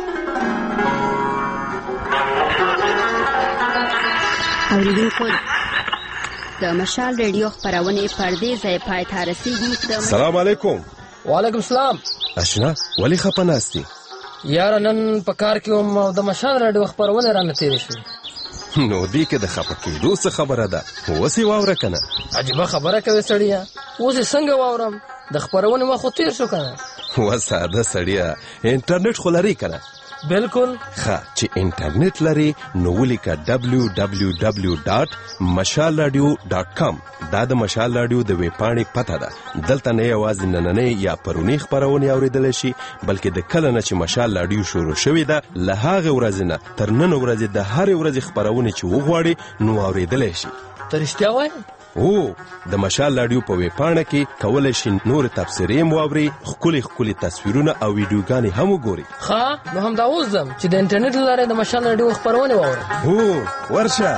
اوریدونکو د مشال ریډیو خبرونه پردې ځای پای ته رسیدي. سلام علیکم. وعلیکم السلام. اشنا ولی خپناستی یاره نن په کار کې وم او د مشال راډیو خپرونه رانه تېرې شوې. نو دې کې د خفه کېدو څه خبره ده؟ اوس یې واوره که نه؟ عجیبه خبره کوې سړیه، اوس یې څنګه واورم؟ د خپرونې وخت خو تېر شو که نه. و ساده سړیه، انټرنیټ خو لري که نه؟ بالکل. ښه چې انټرنیټ لري نو ولیکه ډبلیو ډبلیو ډبلیو ډاټ مشال راډیو ډاټ کام. دا د مشال راډیو د ویب پاڼې پته ده. دلته نه یوازې نننۍ یا پرونی خپرونې اورېدلی شي، بلکې د کله نه چې مشال راډیو شروع شوې ده له هغې ورځې نه تر نن ورځې د هرې ورځې خپرونې چې وغواړي نو اورېدلی شي. ته رښتیا وایې؟ او د مشال راډیو په ویب پاڼه کې کولی شي نور تبصرې هم واوري، ښکلي ښکلي تصویرونه او ویډیوګانې هم وګوري. ښه نو همدا اوس ځم چې د انټرنیټ له لارې د مشال راډیو خپرونې واورم. هو ورشه.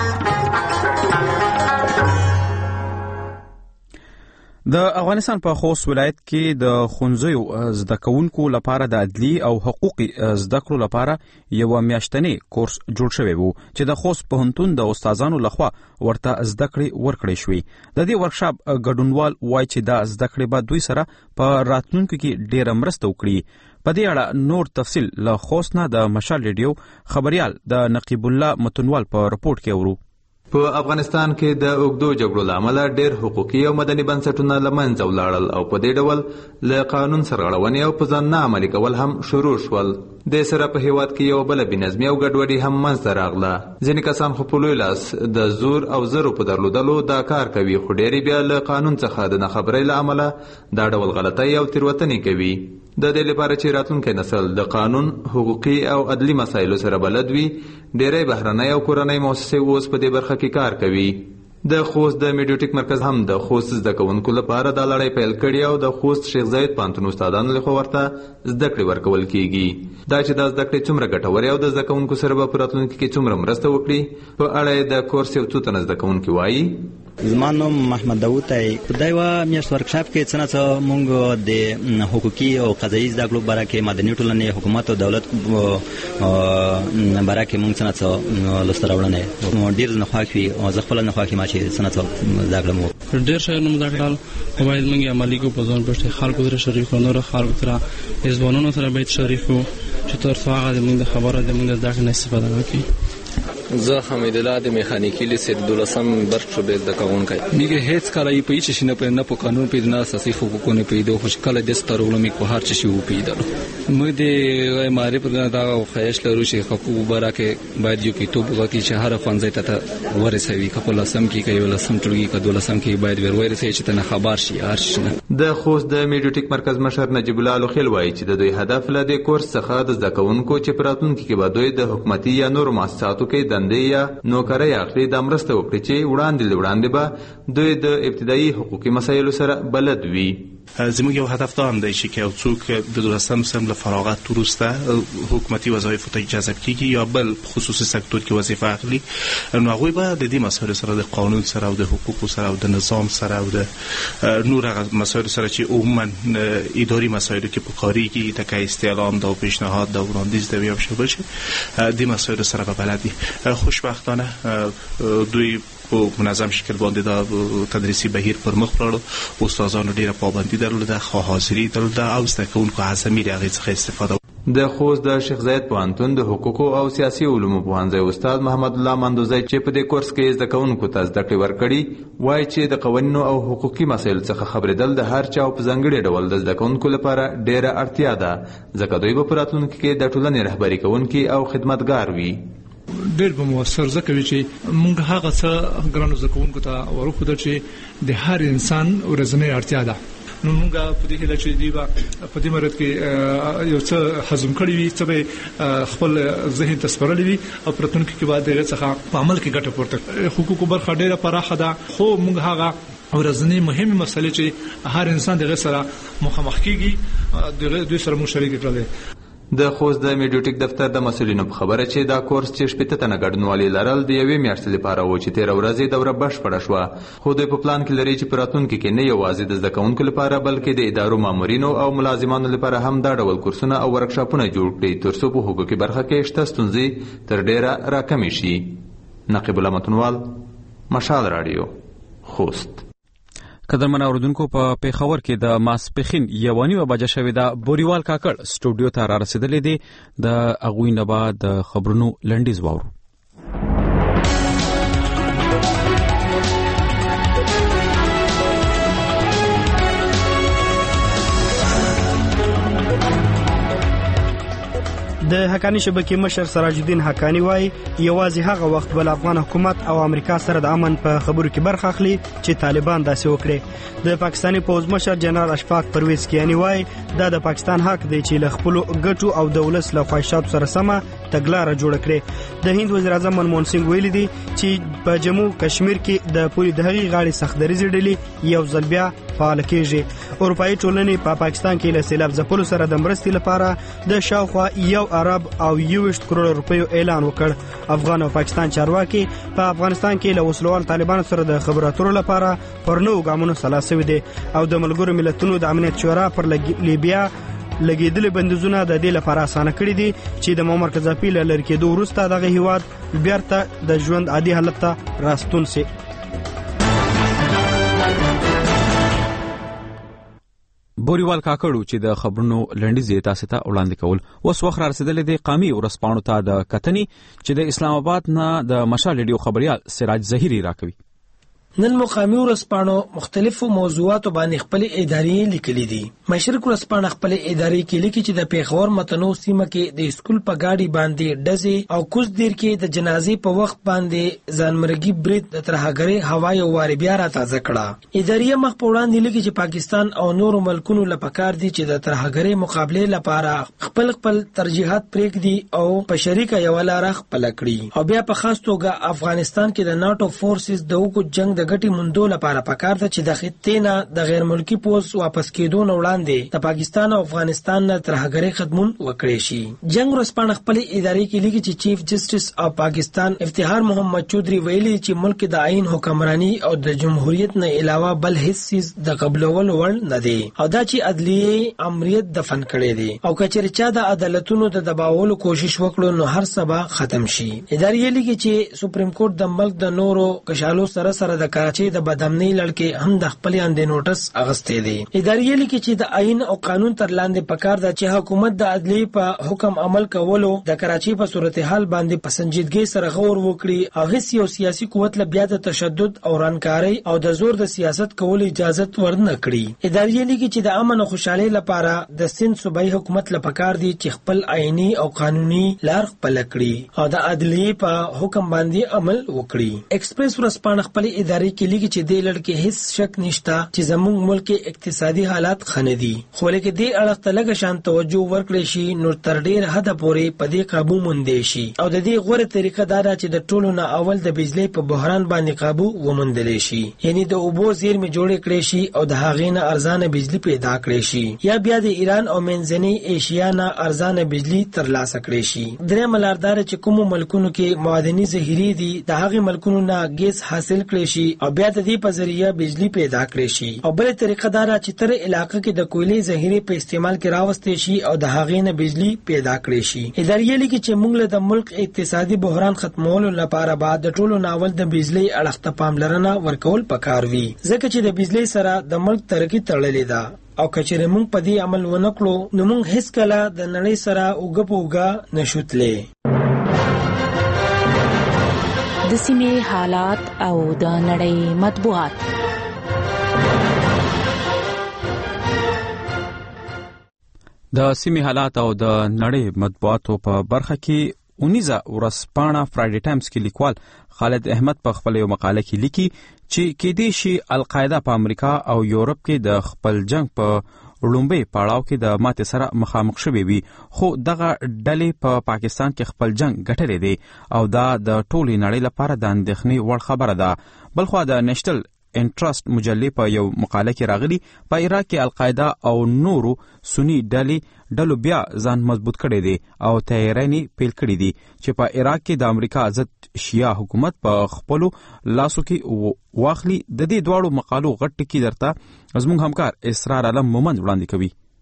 د افغانستان په خوست ولایت کې د ښوونځیو زده کوونکو لپاره د عدلي او حقوقي زده کړو لپاره یو میاشتنی کورس جوړ شوی وو چې د خوست پوهنتون د استادانو لخوا ورته زده کړې ورکړې شوې. د دې ورکشاپ ګډونوال وایي چې دا زده کړې به دوی سره په راتلونکو کې ډېره مرسته وکړي. په دې اړه نور تفصیل له خوست نه د مشال ریډیو خبریال د نقیب الله متنوال په رپورټ کې اورو. په افغانستان کې د اوږدو جګړو له امله ډېر حقوقي او مدني بنسټونه له منځه ولاړل او په دې ډول له قانون سرغړونې او په ځان نه عملي کول هم شروع شول. د سره په هیواد کې یو بل بېنظمي او ګډوډي هم منځته راغله. ځینې کسان خو په لوی لاس د زور او زرو په درلودلو دا کار کوي، خو ډېرې بیا له قانون څخه د ناخبرۍ له امله دا ډول غلطۍ او تېروتنې کوي. د دې لپاره چې راتلونکی نسل د قانون، حقوقي او عدلي مسایلو سره بلد وي، ډېری بهرنۍ او کورنۍ موسسې اوس په دې برخه کې کار کوي. د خوست د میډیوټیک مرکز هم د خوست زده کوونکو لپاره دا لړۍ پیل کړې او د خوست شیخ زاید پوهنتون استادانو لخوا ورته زده کړې ورکول کیږي. دا چې دا زده کړې څومره ګټورې او د زده کوونکو سره به په راتلونکي کې څومره مرسته وکړي په اړه د کورس یو څو تنه زده کوونکي وایي. زما نوم محمد داوود دی. دا یوه میاشت ورکشاپ کې څه نه څه موږ د حقوقي او قضایي زده کړو باره کې، مدني ټولنې، حکومت او دولت باره کې موږ څه نه څه لاسته راوړنې ډېر نه خوښ وي او زه خپله نه خوښ یم چې څه نه څه زده کړم. ډېر شیانو زده کړل خو باید موږ یې عملي کړو، په ځان پښتې خلکو سره شریک کړو، نورو خلکو سره ځوانانو سره باید شریک کړو چې تر څو هغه زموږ د خبره زموږ د زده کړې نه استفاده وکړي. زه حمید الله د میخانیکی لیسې دولسم برخ شعبې زده کوونکی. میگه هیڅ کله یې پېچ شي نه په نه په قانون په نه اساسي حقوقونه پیدا خو کله د سترولو می په هر څه شی و پیدا. موږ د معرفت پر دا خواهش لرو چې حقوق برکه باید یو کتاب وکړي چې هر افغانځي ته ورسوي، کله لسم کې کوي لسم ټولګي کې دولسم کې باید ورورسي چې ته خبر شي هر شي. د خوست د میډیوټیک مرکز مشر نجیب الله لوخیل وایي چې د دوی هدف له دې کورس څخه د زده کوونکو چې په راتلونکي کې به دوی د حکومتي یا نورو مؤسساتو کې دندې یا نوکرۍ اخلي دا مرسته وکړي چې وړاندې له وړاندې به دوی د ابتدایي حقوقي مسایلو سره بلد وي. زموږ یو هدف دا هم دی چې که یو څوک د دولسم سم له فراغت وروسته حکومتي وظایفو ته جذب کیږي یا بل خصوصي سکتور کې وظیفه اخلي، نو هغوی به د دې مسایلو سره د قانون سره او د حقوقو سره او د نظام سره او د نور هغه مسایلو سره چې عموما اداري مسایلو کې پکارېږي لکه استعلام دا و پیشنهاد دا وړاندیز دا یا شامل شي، دې مسایلو سره به بلد وي. خوشبختانه دوی په منظم شکل باندې دا تدریسي بهیر پر مخ وړو، استادانو ډیره پابندي درلوده، خو حاضري درلوده او زده کوونکو عزمي د هغې څخه استفاده. د خوست د شیخ زاید پوهنتون د حقوقو او سیاسي علومو پوهنځی استاد محمد الله مندوزی چې په دې کورس کې زده کوونکو ته زده کړې ورکړي وایي چې د قوانینو او حقوقي مسایلو څخه خبرېدل د هر چا په ځانګړي ډول د زده کوونکو لپاره ډیره اړتیا ده، ځکه دوی به په راتلونکي کې د ټولنې رهبري کوونکي او خدمتګار وي. ډېر به مؤثر ځکه وي چې موږ هغه څه ګرانو زده کوونکو ته ورښودل چې د هر انسان ورځنۍ اړتیا ده. نو موږ په دې هیله چې دوی به په دې مرحله کې یو څه هضم کړي وي، څه به خپل ذهن ته سپارلی وي او په راتلونکي کې به د هغې څخه په عمل کې ګټه پورته کړي. حقوقو برخه ډېره پراخه ده، خو موږ هغه ورځنۍ مهمې مسلې چې هر انسان د هغې سره مخامخ کېږي دوی سره موږ شریک کړل. د خوست د میډیوټیک دفتر د مسؤلینو په خبره چې دا کورس چې شپېته تنه ګډونوالي لرل د یوې میاشتې لپاره و چې تېره ورځ یې دوره بشپړه شوه، خو دوی په پلان کې لري چې په راتلونکي کې نه یوازې د زده کوونکو لپاره بلکې د ادارو مامورینو او ملازمانو لپاره هم دا ډول کورسونه او ورکشاپونه جوړ کړي تر څو په حقوقي برخه کې شته ستونزې تر ډېره راکمې شي. نقیب الله متنوال، مشال راډیو، خوست. قدرمن اوردونکو په پیښور کې د ماسپخین یوانی و بجه شوې د بوریوال کاکړ سټوډیو ته را رسیدلې دي. د اغوی نه بعد د خبرونو لنډیز واورو. د حقانی شبکې مشر سراج الدین حقانی وای یوازې هغه وخت بل افغان حکومت او امریکا سره د امن په خبرو کې برخه اخلي چې طالبان داسې وکړي. د پاکستاني پوز مشر جنرال اشفاق پرویز کیانی وای دا د پاکستان حق دی چې له خپل ګټو او دولت له خواهشاتو سره سمه تګلاره جوړ کړي. د هند وزیر اعظم منموهن سنگ ویلي دي چې په جموں کشمیر کې د پوری دهغي غاړي سختدریزي ډلې یو ځل بیا فعال کېږي. اروپאי ټولنې په پا پاکستان کې له سیلاب ځپلو سره د مرستې لپاره د شاوخوا یو ارب او یوشت کروڑ روپیو اعلان وکړ. افغان او پاکستان چارواکي په افغانستان کې له وسلوال طالبانو سره د خبرو اترو لپاره پر نوو ګامونو سلا شوي دي او د ملګرو ملتونو د امنیت شورا پر لیبیا لګیدلې بندیزونه د دې لپاره اسانه کړی دي چې د معمر قذافي له لرې کېدو وروسته دغه هیواد بیرته د ژوند عادي حالت ته راستون شي. بوریوال کاکړو چې د خبرونو لنډیز تاسو ته وړاندې کول. اوس وخت را رسیدلې د قومي ورسپانو ته د کتنې چې د اسلام آباد نه د مشال ریډیو خبريال سراج ظهیری راکوي. نن مقامی ورسپانو مختلفو موضوعاتو باندې خپل ادارې لیکلي دي. مشرق ورسپانو خپل ادارې کې لیکي چې د پیښور متنو سیمه کې د اسکول په گاډي باندې ډزې او کوز دیر کې د جنازې په وخت باندې ځانمرګي برید د ترهګرۍ هوایي واري بیا را تازه کړه. ادارې مخ په وړاندې لیکي چې پاکستان او نورو ملکونو لپاره دي چې د ترهګرۍ مقابله لپاره خپل خپل ترجیحات پرېږدي او په شریکه یو لار خپل کړي او بیا په خاص توګه افغانستان کې د ناتو فورسز د وګړو جنگ د ګټي موندو لپاره پکار ده چې د خطې نه د غیر ملکی پوز واپس کېدو نه وړاندې د پاکستان او افغانستان نه ترهګرۍ ختمون وکړي شي. جنگ ورسپانه خپل ادارې کې لیکي چې چیف جسټس او پاکستان افتخار محمد چودري ویلي چې ملک د آئین حکمرانی او د جمهوریت نه علاوه بل هیڅ چیز د قبولول وړ نه دی او دا چې عدلیه امریت دفن کړي دي او کچېر چا د عدالتونو د دباولو کوشش وکړو نو هر سبا ختم شي. ادارې لیکي چې سپریم کورټ د ملک د نورو کشالو سره سره د کراچي د بدامنۍ لړکې هم د خپل اندې نوټس اغستې دي. ادارې لیکي چې د آئین او قانون تر لاندې پکار ده چې حکومت د عدلیه په حکم عمل کولو د کراچي په صورتحال باندې په سنجیدګۍ سره غور وکړي او هیڅ یو سیاسي قوت له بیا د تشدد او رانکارۍ او د زور د سیاست کولو اجازه ورنه کړي. ادارې لیکي چې د امن او خوشحالۍ لپاره د سند صوبایي حکومت له پکار دي چې خپل آئینی او قانوني لار خپل کړي او د عدلیه په حکم باندې عمل وکړي. ایکسپریس ورسپانه خپل ادارې کې لیکي چې د لړکې هیڅ شک نشته چې زموږ ملک اقتصادي حالات خنه دي خو لکه دې اړه ته لږ شان توجه ورکړي شي نو تر ډیر حد پورې په دې قابو موندې شي او د دې غوړه طریقه دا ده چې د ټولو نه اول د بجلی په بحران باندې قابو وموندل شي یعنی د اوبو زیرمې جوړې کړې شي او د هغې نه ارزانه بجلی پیدا کړې شي یا بیا د ایران او منځنۍ ایشیا نه ارزانه بجلی ترلاسه کړې شي. درې ملاردار چې کوم ملکونو کې معدني ذخیرې دي د هغې ملکونو نه ګیس حاصل کړي شي او بیا د دې په ذریعہ بجلی پیدا کړي شي او بل طریقه دا چې تر علاقې کې د کویلې ذخیرې په استعمال کې راوستي شي او د هغې نه بجلی پیدا کړي شي. ادارې لیکي چې موږ له د ملک اقتصادي بحران ختمولو لپاره بعد د ټولو ناول د بجلی اړخ ته پاملرنه ورکول پکار وي ځکه چې د بجلی سره د ملک ترقی تړلې ده او کچېرې موږ په دې عمل ونکړو نو موږ هیڅ کله د نړۍ سره اوږه په اوږه نشو تللی. د سیمې حالات او د نړۍ مطبوعات. د سیمې حالات او د نړۍ مطبوعاتو په برخه کې اونیزه ورځپاڼه فرایډي ټایمز کې لیکوال خالد احمد په خپل یو مقاله کې لیکي چې کېدې شي القاعده په امریکا او یورپ کې د خپل جنگ په لومبي پړاو کې د ماته سره مخامخ شوي وي خو دغه ډلې په پا پاکستان کې خپل جنگ ګټلې دي او دا د ټولې نړۍ لپاره د اندېښنې وړ خبره ده. بلخو د نېشنل انټرست مجلې په یو مقاله کې راغلي په عراق کې القاعده او نورو سنی ډلې ډلو بیا ځان مضبوط کړي دي او تیارینې پیل کړي دي چې په عراق کې د امریکا ضد شیعه حکومت په خپلو لاسو کې واخلي. د دې دواړو مقالو غټ ټکي درته زموږ همکار اسرار عالم مومند وړاندې کوي.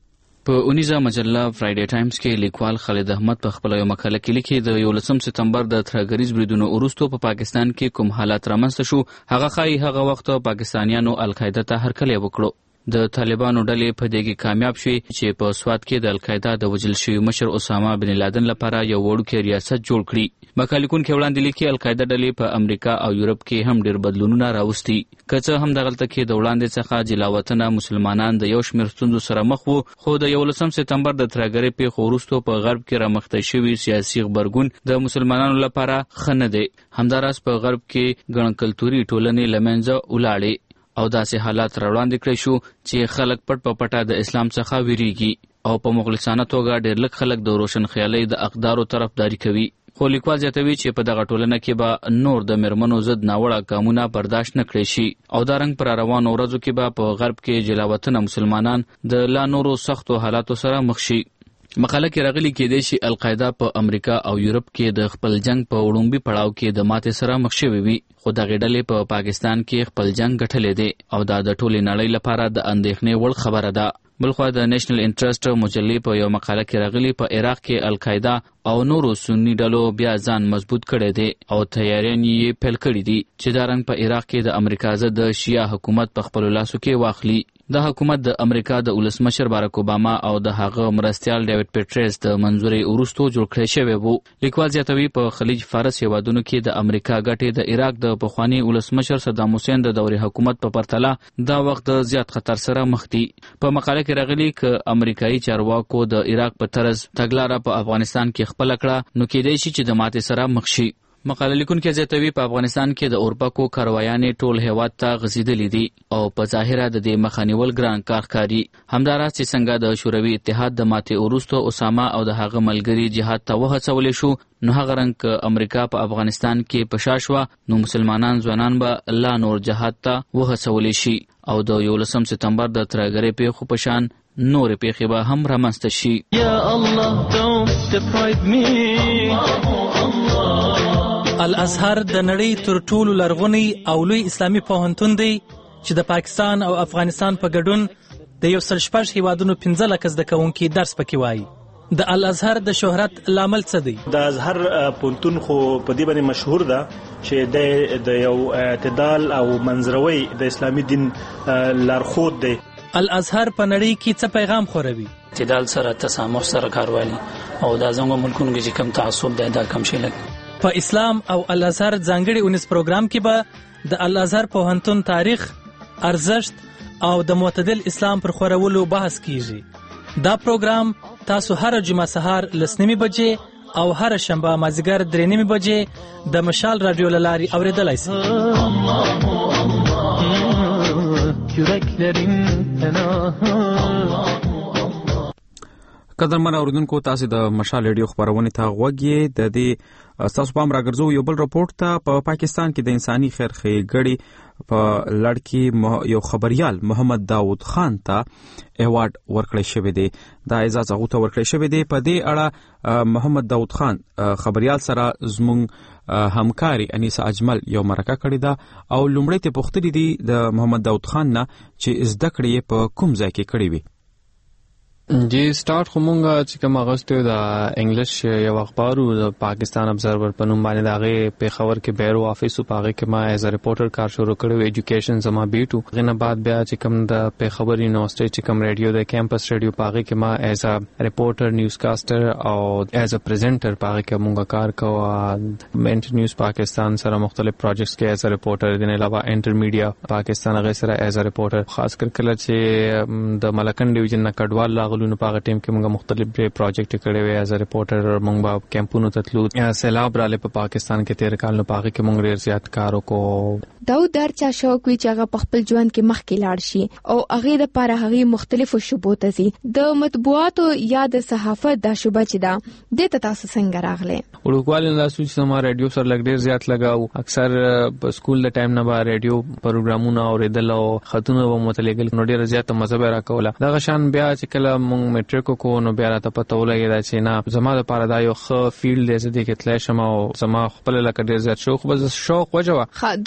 په اونیزه مجله فرایډے ټایمز کې لیکوال خالد احمد په خپل یو مقاله کې لیکي د یولسم سپتمبر د ترهګریز بریدونو وروسته په پاکستان کې کوم حالات رامنځته شو هغه ښایي هغه وخت پاکستانیانو القاعده ته هرکلی وکړو. د طالبانو ډلې په دې کې کامیاب شوې چې په سوات کې د القاعده د وژل شوي مشر اسامه بن لادن لپاره یو وړوکی ریاست جوړ کړي. مقالې لیکونکي وړاندې لیکي القاعده ډلې په امریکا او یورپ کې هم ډېر بدلونونه راوستي. که څه هم دغلته کې د وړاندې څخه جلاوطنه مسلمانان د یو شمېر ستونزو سره مخ وو، خو د یولسم سپتمبر د ترهګرۍ پیښو وروسته په غرب کې رامخته شوي سیاسي غبرګون د مسلمانانو لپاره ښه نه دی. همداراز په غرب کې ګڼ کلتوري ټولنې له منځه ولاړې او داسې حالات راوړاندې کړی شو چې خلک پټ په پټه د اسلام څخه ویریږي او په مخلصانه توګه ډېر لږ خلک د روشن خیالۍ د اقدارو طرفداري کوي. خو لیکوال زیاتوي چې په دغه ټولنه کې به نور د میرمنو ضد ناوړه ګامونه برداشت نه کړی شي او دا رنګ پر روانو ورځو کې به په غرب کې جلاوطنه مسلمانان د لا نورو سختو حالاتو سره مخ شي. مقاله کې راغلي کېدای شي القاعده په امریکا او یورپ کې د خپل جنگ په وړومبي پړاو کې د ماتې سره مخ شوې وي، خو دغې ډلې په پاکستان کې خپل جنگ ګټلی دی او دا د ټولې نړۍ لپاره د اندېښنې وړ خبره ده. بلخوا د نیشنل انټرسټ مجلې په یو مقاله کې راغلي په عراق کې القاعده او نورو سنی ډلو بیا ځان مضبوط کړی دی او تیاریان یې پیل کړي دي چې دا رنګ په عراق کې د امریکا ضد د شیعه حکومت په خپلو لاسو کې واخلي. دا حکومت د امریکا د ولسمشر باراک اوباما او د هغه مرستیال ډیوډ پیټریس د منظورې وروسته جوړ کړی شوی وو. لیکوال زیاتوي په خلیج فارس هیوادونو کې د امریکا ګټې د عراق د پخواني ولسمشر صدام حسین د دورې حکومت په پرتله دا وخت د زیات خطر سره مخ دي. په مقاله کې راغلي ک امریکایي چارواکو د عراق په طرز تګلاره په افغانستان کې خپل کړه نو کېدای شي چې د ماتې سره مخ شي. مقاله لیکونکي زیاتوي په افغانستان کې د اورپکو کاروایانې ټول هیواد ته غځېدلې دي او په ظاهره د دې مخه نیول ګران کار ښکاري. همداراز چې څنګه د شوروي اتحاد د ماتې وروسته اسامه او د هغه ملګري جهاد ته وهڅولی شو، نو هغه رنګ امریکا په افغانستان کې په شا شوه نو مسلمانان ځوانان به لا نور جهاد ته وهڅولی شي او د یولسم سپتمبر د ترهګرۍ پیښو په شان نورې پیښې به هم رامنځته شي. یا الله don't deprive me. الازهر د نړۍ تر ټولو لرغونی او لوی اسلامي پوهنتون دی چې د پاکستان او افغانستان په ګډون د یو سل شپږ هیوادونو پنځه لکه زده کوونکي درس پکې وایي. د الازهر د شهرت لامل څه دی؟ د ازهر پوهنتون خو په دې باندې مشهور ده چې د یو اعتدال او منځروي د اسلامي دین لارښود دی. الازهر په نړۍ کې څه پیغام خوروي؟ اعتدال سره، تسامح سره کاروالي او دا زموږ ملکونو کې چې کم تعصب دی دا کم شي. په اسلام او الازهر ځانګړي اونیز پروګرام کې به د الازهر پوهنتون تاریخ، ارزښت او د معتدل اسلام پر خورولو بحث کیږي. دا پروګرام تاسو هر جمعه سهار لس نیمې بجې او هر شنبه مازدیګر درې نیمې بجې د مشال رادیو له لارې اورېدلی سئ. قدرمن اوریدونکو، تاسو د مشال ریډیو خبرونه ته غوږ یې. د دې تاسو پام راګرځو یو بل رپورټ ته. په پا پاکستان کې د انساني خیر ښېګړې په لړ کې یو خبریال محمد داود خان ته ایوارډ ورکړی شوی دی. دا اعزاز هغه ته ورکړی شوی دی. په دې اړه محمد داود خان خبریال سره زموږ همکاري انیسه اجمل یو مرکه کړې ده او لومړی ته پوښتنې دي د محمد داود خان نه چې زده کړې په کوم ځای کې کړې وي. جی سٹارټ خو مونږه چې کوم اغوستو د انګلیش یو اخبار د پاکستان ابزرور په نوم باندې دغه پیښور کې بیرو افیس په هغه کې ما ایز ا ریپورټر کار شروع کړو. ایجوکیشن زما بیټو غنه بعد بیا چې کوم د پیښور یونیورسيټي چې کوم ریډیو د کیمپس ریډیو په هغه کې ما ایز ا ریپورټر نیوز کاسټر او ایز ا پریزنټر په هغه کې مونږه کار کوو. منټ نیوز پاکستان سره مختلف پروجیکټس کې ایز ا ریپورټر د نه علاوه انټرمیډیا پاکستان هغه سره ایز ا ریپورټر خاص کر کله چې د ملکن ډیویژن نه کډوال لاغلو نو په هغه ټیم کې موږ مختلف پروجیکټ کړي وي ایز ا ریپورټر. موږ په کیمپونو ته تلو. سیلاب رااله په پاکستان کې تیر کال نو په هغه کې موږ ډیر زیات کار وکړو. داود درچا شوق وی چې هغه په خپل ژوند کې مخکې لاړ شي او هغه د لپاره هغه مختلفو شوبو ته زی د مطبوعاتو یا د صحافت د شوبه چې دا د تاسو څنګه راغله؟ ورکوال نه سوچ سما ریډیو سره لګ ډیر زیات لگاو. اکثر په سکول د ټایم نه با ریډیو پروګرامونه اوریدل او خطونه و متلګل نو ډیر زیات مزه به راکوله. دا غشان بیا چې کله موږ میټریک کو نو بیا راته پته ولګی چې نه زما د پاره دا یو ښه فیلډ دی چې د کې تل شم او زما خپل لکه ډیر زیات شوق بس شوق وجوه. خا دونه وخت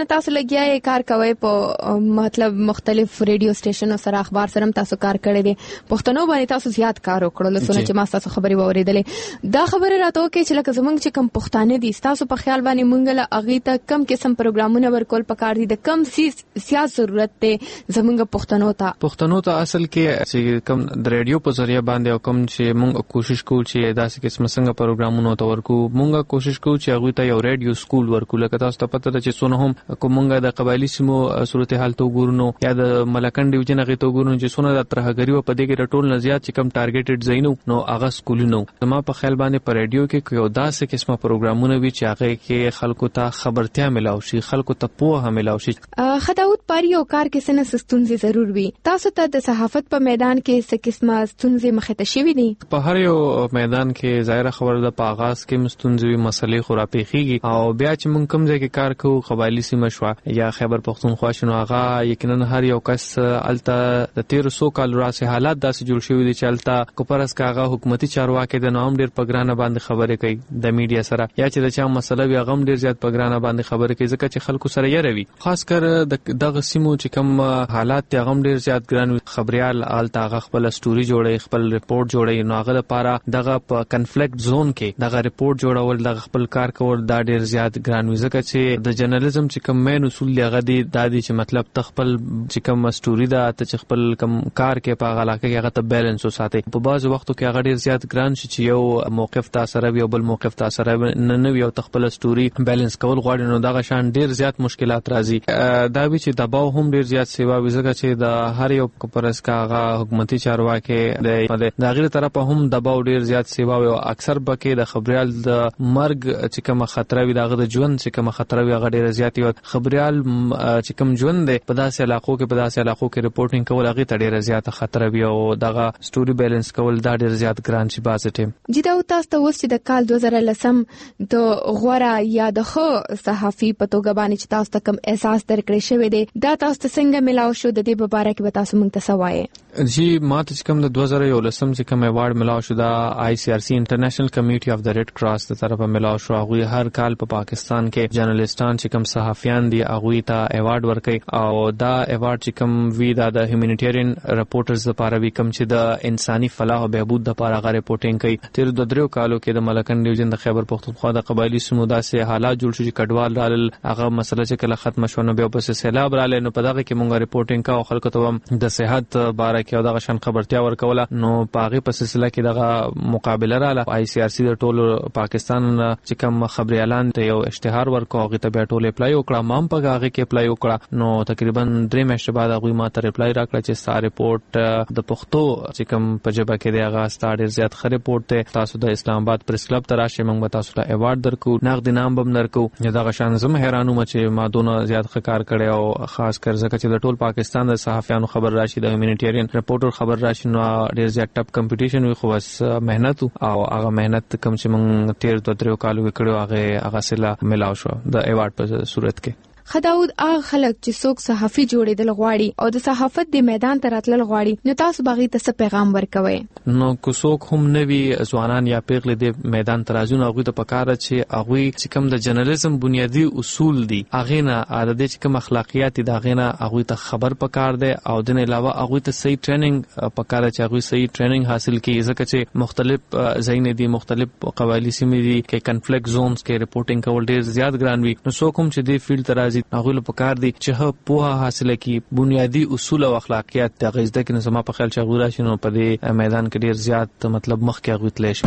څونه تاسو لګیاي کار کوي په مطلب مختلف ریډیو سټیشنونو سره اخبار سره تاسو کار کړی دی پښتنو باندې تاسو زیات کار وکړل څونه چې ما تاسو خبري وریدلې دا خبره راته کې چې لکه زمونږ چې کم پښتانه دي تاسو په خیال باندې مونږ له اغه ته کم قسم پروګرامونه ورکول پکار دي د کم سیاست ضرورت ته زمونږ پښتنو ته پښتنو ته اصل کې چې کم د ریډیو په ذریعہ باندې او کم چې مونږ کوشش کوو چې داسې قسم څنګه پروګرامونه تو ورکو مونږه کوشش کوو چې هغه ته یو ریډیو سکول ورکو لکه تاسو ته پته ده چې څونه هم کومه د قبایلی سیمو صورتحال تو ګورنو یا د ملکن ډیویژن هغه تو ګورنو چې څونه د ترهګری په دې کې ټول نه زیات چې کم ټارګټډ زینو نو هغه سکولونو زما په خیال باندې په ریډیو کې یو داسې قسمه پروګرامونه وی چې هغه کې خلکو ته خبرتیا ملاو شي خلکو ته پوهه ملاو شي. خداوت پاری او کار کې سن سستونزي ضرور وي تاسو ته د صحافت په میدان کې څه قسمه ستونزې مخه ته شي دي په هر یو میدان کې ظاهر خبره د پاغاز کې مستونزوي مسلې خورا پیخيږي او بیا چې مونږ کوم ځای کې کار کوو قبایلی سیمه شو یا خیبر پختونخوا شنو هغه یقینا هر یو کس الته د تیر سو کال راځي حالات داسې جوړ شوی دي چې الته کوپرس کاغه حکومتي چارواکي د نوم ډیر پګرانه باندې خبرې کوي د میډیا سره یا چې د چا مسله وي غم ډیر زیات پګرانه باندې خبرې کوي ځکه چې خلکو سره یې روي خاص کر دغه سیمو چې کوم حالات ته غم ډیر زیات ګران خبريال الته هغه خپل سټوري جوړي خپل ریپورت جوړي نو هغه لپاره دغه په کنفلیکټ زون کې دغه ریپورت جوړول د خپل کار کول دا ډیر زیات ګران وي ځکه چې د جرنالیزم چې کوم مین اصول لغه دي د دې چې مطلب تخپل چې کوم سټوري دا ته خپل کوم کار کې په علاقه کې هغه ته بیلانس وساتي په بعض وختو کې هغه ډیر زیات ګران شي چې یو موقف تاثیر وي او بل موقف تاثیر نه نه وي او تخپل سټوري بیلانس کول غواړي نو دغه شان ډیر زیات مشکلات راځي دا به چې دباو هم ډیر زیات سیوا وي ځکه چې د هر یو پرس کاغه حکومتي چارواکي د داغله طرفه هم دباو ډیر زیات سیوا وي او اکثر بکې د خبريال د مرګ چې کوم خطر وي دغه د ژوند چې کوم خطر وي هغه ډیر زیات وي خبريال چې کوم ژوند دی په داسې علاقو کې په داسې علاقو کې ریپورټینګ کول هغه ته ډیر زیات خطر وي او دغه سټوري بیلانس کول دا ډیر زیات ګران شي باسته جدا او تاسو ته اوس چې د کال دوه زره لسم د غوړه یا د خو صحافي په توګه باندې چې تاسو ته کوم احساس درکړی شوی دی دا تاسو ته څنګه ملاو شو د دې په اړه کې به تاسو موږ ته سوایې جی ماته چې کوم د دوه زره یولسم چې کوم ایوارډ ملاو شو دا آی سی آر سی انټرنیشنل کمیټي اف د ریډ کراس د طرفه ملاو شو هغه هر کال په پا پاکستان کې جرنالستان چې کوم صحافیان دي هغه ته ایوارډ ورکړي او دا ایوارډ چې کوم وی دا د هیومانیټیرین رپورټرز لپاره وی کوم چې د انساني فلاح او بهبود لپاره غو ریپورټینګ کوي تیر د دریو کالو کې د ملکن ډیویژن د خیبر پختونخوا د قبایلی سیمو داسې حالات جوړ شو چې کډوال رال هغه مسله چې کله ختم شو نو بیا په سیلاب رال نو په دغه کې مونږه ریپورټینګ کا او خلکو ته د صحت باره کې او دغه شان خبرتیا ورکوله نو پاغه په سلسله کې دغه مقابله رااله آی سی آر سی د ټولو پاکستان چې کوم خبري اعلان ته یو اشتهار ورکو هغه ته بیا ټول اپلای وکړه مام په هغه کې اپلای وکړه نو تقریبا درې میاشتې بعد هغه ما ته ریپلای راکړه چې ستا ریپورت د پښتو چې کوم په جبه کې دی هغه ستا ډیر زیات ښه ریپورت ته تاسو د اسلام آباد پریس کلب ته راشئ موږ به تاسو ته ایوارډ درکو نقد انعام به درکو دغه شان زم حیرانوم چې ما دونه زیات ښه کار کړی او خاص کر ځکه چې د ټول پاکستان د صحافیانو خبر راشي د هیومانیټیرین رپورټر خبر راشي نو ډیر زیات ټپ کمپټیشن وي خو بس مهنت او هغه مهنت کوم چې موږ تیر دوه درې کالو کې کړو هغه هغه سلا ملاو شو د ایوارډ په صورت کې خداود هغه خلک چې څوک صحافي جوړېدل غواړي او د صحافت د میدان ته راتلل غواړي نو تاسو باغی ته څه پیغام ورکوي نو کو څوک هم نوي ځوانان یا پیغلې د میدان ته راځي نو هغه د پکاره چې هغه چې کوم د جرنالیزم بنیادی اصول دي هغه نه عادت چې کوم اخلاقیات دي هغه نه هغه ته خبر پکار دي او د نه علاوه هغه ته صحیح ټریننګ پکاره چې هغه صحیح ټریننګ حاصل کړي ځکه چې مختلف ځایونه دي مختلف قبایلی سیمې دي کې کنفلیکټ زونز کې ریپورټینګ کول ډیر زیات ګران وي نو څوک هم چې د فیلډ ته هغه له پکار دي چې په حاصله کې بنیادی اصول او اخلاقیات ته غږ د کنه سما په خیال چې غوړا شنو په دې میدان کې ډیر زیات مطلب مخ کې غوتلی شي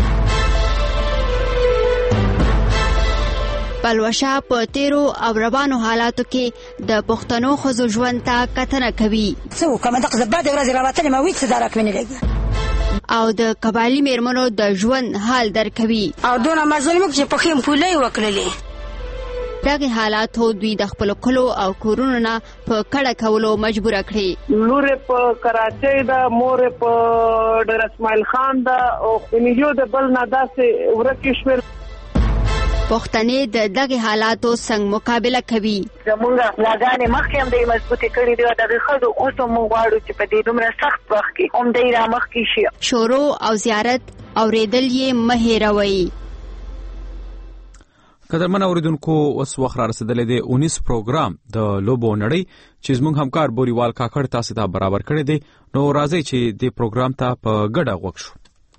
پلوشا په تیرو او روانو حالاتو کې د پښتنو خزو ژوند ته کتنه کوي څو کومه دغه زباده ورځ راوتلې ما وې څه درک ونی لګي او د قبایلی میرمنو د ژوند حال درکوي او دونه مظلوم چې په خیم پولې وکړلې دغه حالات هو دوی د خپل کلو او کورونو نه په کډه کولو مجبور کړي لور په کراچۍ دا مور په ډیر اسماعیل خان دا او میلیو د بل نه داسې ورکی شول پښتنې د دغه حالاتو څنګه مقابله کوي زمونږ لاګانې مخکې هم د مضبوطی کړي دی د خلکو اوس هم غواړو چې په دې دومره سخت وخت کې هم دې را مخکې شي شورو او زیارت اوریدل یې مهیروي قدرمن اوریدونکو اوس وخت را رسیدلی دی اونیس پروګرام د لوبو نړۍ چې زموږ همکار بوریوال کاکړ تاسو ته برابر کړی دی. نو راځي چې د پروګرام ته په ګډه غوږ شو.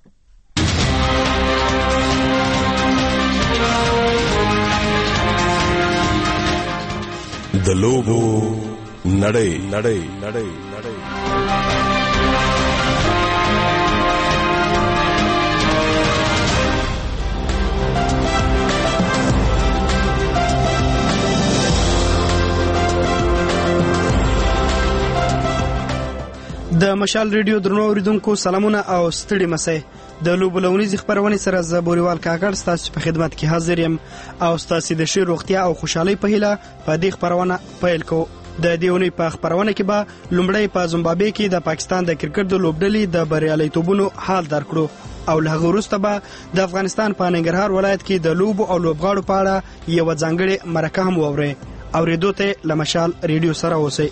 د لوبو نړۍ نړۍ نړۍ نړۍ د مشال ریډیو درنو اوریدونکو سلامونه او ستړي مسئ. د لوبو لونیز خبرونه سره ز بوریوال کاکړ ستاسو په خدمت کې حاضر یم او ستاسو د شیر روغتیا او خوشحالي په هیله په دې خبرونه پیل کو. د دیونی په خبرونه کې به لومړی په زیمبابوې کې د پاکستان د کرکټ د لوبډلې د بریالیتوبونو حال درکړو او له هغه وروسته به د افغانستان په ننګرهار ولایت کې د لوبو او لوبغاړو په اړه یو ځانګړی مرکه هم واوري. اوریدو ته له مشال ریډیو سره اوسئ.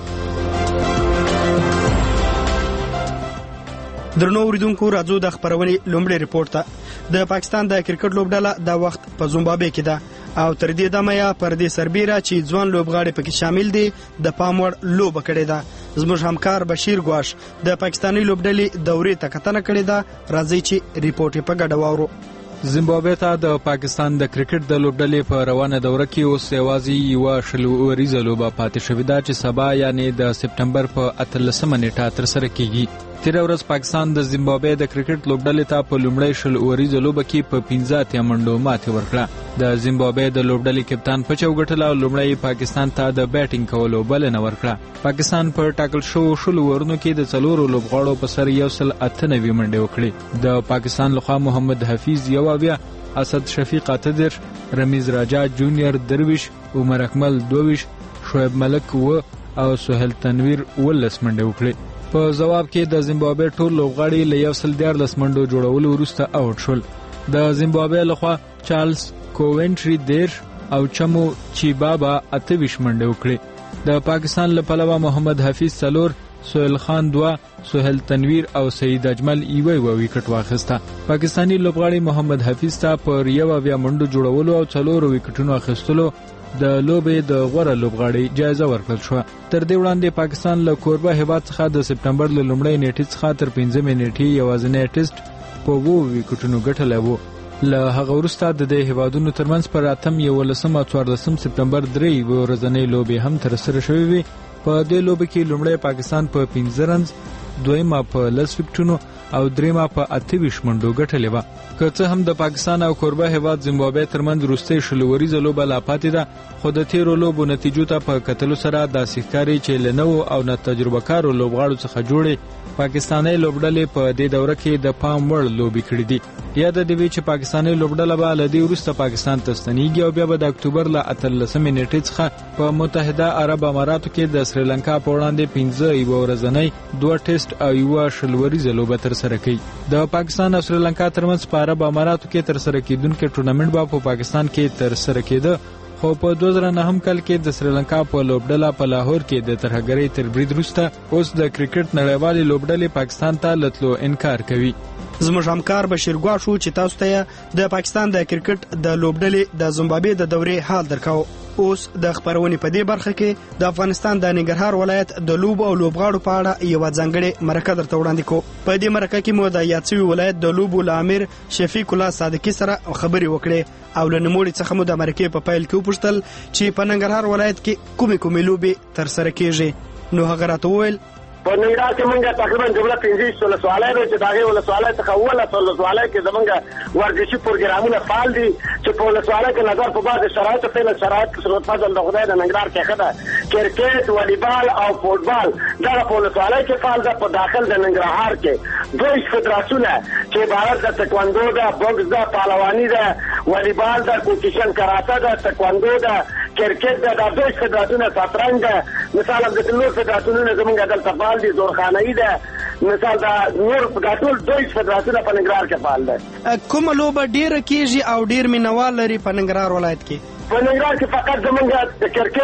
درنو اوریدونکو راځو د خبرونې لومړی ریپورت ته. د پاکستان د کرکټ لوبډله د وخت په زیمبابوې کې ده او تر دې دمه یا پر دې سربیره چې ځوان لوبغاړي پکې شامل دي د پام وړ لوبه کړې ده. زموږ همکار بشیر ګواش د پاکستاني لوبډلې دورې ته کتنه کړې ده. راځي چې ریپورت په ګډه واورو. زیمبابوې ته د پاکستان د کرکټ د لوبډلې په روانه دوره کې اوس یوازې یوه شل اوریزه لوبه پاتې شوې ده چې سبا یعنې د سپټمبر په اتلسمه نیټه ترسره کیږي. تیره ورځ پاکستان د زیمبابوې د کرکټ لوبډلې ته په لومړۍ شل اوریزه لوبه کې په پنځه اتیا منډو ماتې ورکړه. د زیمبابوې د لوبډلې کپتان پچو ګټله او لومړی پاکستان ته د بیټینګ کولو بلنه ورکړه. پاکستان په ټاکل شوو شلو اورونو کې د څلورو لوبغاړو په سر یو سل اته نوي منډې وکړې. د پاکستان لخوا محمد حفیظ یو اویا، اسد شفیق اته دېرش، رمیز راجا جونیور درویش، عمر اکمل دوه ویشت، شعیب ملک اووه او سهیل تنویر اوولس منډې وکړې. په ځواب کې د زیمبابوې ټول لوبغاړي له یو سل دیارلس منډو جوړولو وروسته آوټ شول. د زیمبابوې لخوا چارلز کوونټري دېرش او چمو چیبابا اته ویشت منډې وکړې. د پاکستان له پلوه محمد حفیظ څلور، سهیل خان دوه، سهیل تنویر او سعید اجمل یوه یوه ویکټ واخیسته. پاکستاني لوبغاړي محمد حفیظ ته پر یو اویا منډو جوړولو او څلورو ویکټونو اخیستلو د لوبې د غوره لوبغاړي جایزه ورکړل شوه. تر دې وړاندې پاکستان له کوربه هیواد څخه د سپټمبر له لومړۍ نیټې څخه تر پنځمې نیټې یوازینی ټیسټ په اوو ویکټونو ګټلی و. له هغه وروسته د دې هیوادونو ترمنځ پر اتم، یولسم او څوارلسم سپټمبر درې ورځنۍ لوبې هم ترسره شوې وې. په دې لوبه کې لومړی پاکستان په پنځه رنز، دویمه په لس ویکټونو او دریمه په اته ویشت منډو ګټلې وه. که څه هم د پاکستان او کوربه هیواد زیمبابوې ترمنځ وروستۍ شل اوریزه لوبه لا پاتې ده، خو د تیرو لوبو نتیجو ته په کتلو سره داسې ښکاري چې له نوو او نه تجربه کارو لوبغاړو څخه جوړې پاکستاني لوبډلې په دې دوره کې د پام وړ لوبې کړې دي. یاد دې وي چې پاکستاني لوبډله به له دې وروسته پاکستان ته ستنېږي او بیا به د اکتوبر له اتلسمې نیټې څخه په متحده عرب اماراتو کې د سریلانکا په وړاندې پنځه یوه ورځنۍ، دوه ټیسټ او یوه شل اوریزه لوبه ترسره کوي. د پاکستان او سریلانکا ترمنځ په عرب اماراتو کې ترسره کیدونکي ټورنمنت به په پاکستان کې ترسره کېده، خو په دوه زره نهم کال کې د سریلانکا په لوبډله په لاهور کې د ترهګرۍ تر برید وروسته اوس د کرکټ نړیوالې لوبډلې پاکستان ته له تلو انکار کوي. زموږ همکار بشیر ګواش چې تاسو ته د پاکستان د کرکټ د لوبډلې د زیمبابوې د دورې حال درکاو. اوس د خبرونې په دې برخه کې د افغانستان د ننګرهار ولایت د لوبو او لوبغاړو په اړه یو ځانګړی مرکه درته وړاندې کوو. په دې مرکه کې مو د یاد شوي ولایت د لوبو له امیر شفیق الله صادقي سره خبرې وکړې او له نوموړي څخه مو د مرکې په پیل کې وپوښتل چې په ننګرهار ولایت کې کومې کومې لوبې ترسره کیږي. نو هغه راته وویل په ننګرهار کې مونږ تقریبا جمله پنځه ولسوالۍ دي چې د هغې ولسوالۍ څخه اوولس ولسوالۍ کې زمونږ ورزشي پروګرامونه فعال دي چې په ولسوالۍ کې نظر په بعضې شرایطو فعلا شرایط صورت فضل د خدای د ننګرهار کې ښه ده. کرکټ، والیبال او فوټبال دغه په ولسوالۍ کې فعال ده. په داخل د ننګرهار کې دوه فدراسیونه چې عبارت د تکواندو ده، بوکس ده، پهلواني ده، والیبال ده، کوکیشن کراته ده، تکواندو ده، کرکټ ده، دا دوه فدراسیونه، شطرنج ده. مثال د نور فدراسیونونه زمونږ دلته فعال دي، زورخانه‌ای ده. مثال دا نور دا ټول دوه فدراسیونه په ننګرهار کې فعال ده. کومه لوبه ډیره کیږي او ډیر مینوال لري په ننګرهار ولایت کې؟ په ننګرهار کې فقط زمونږ د کرکټ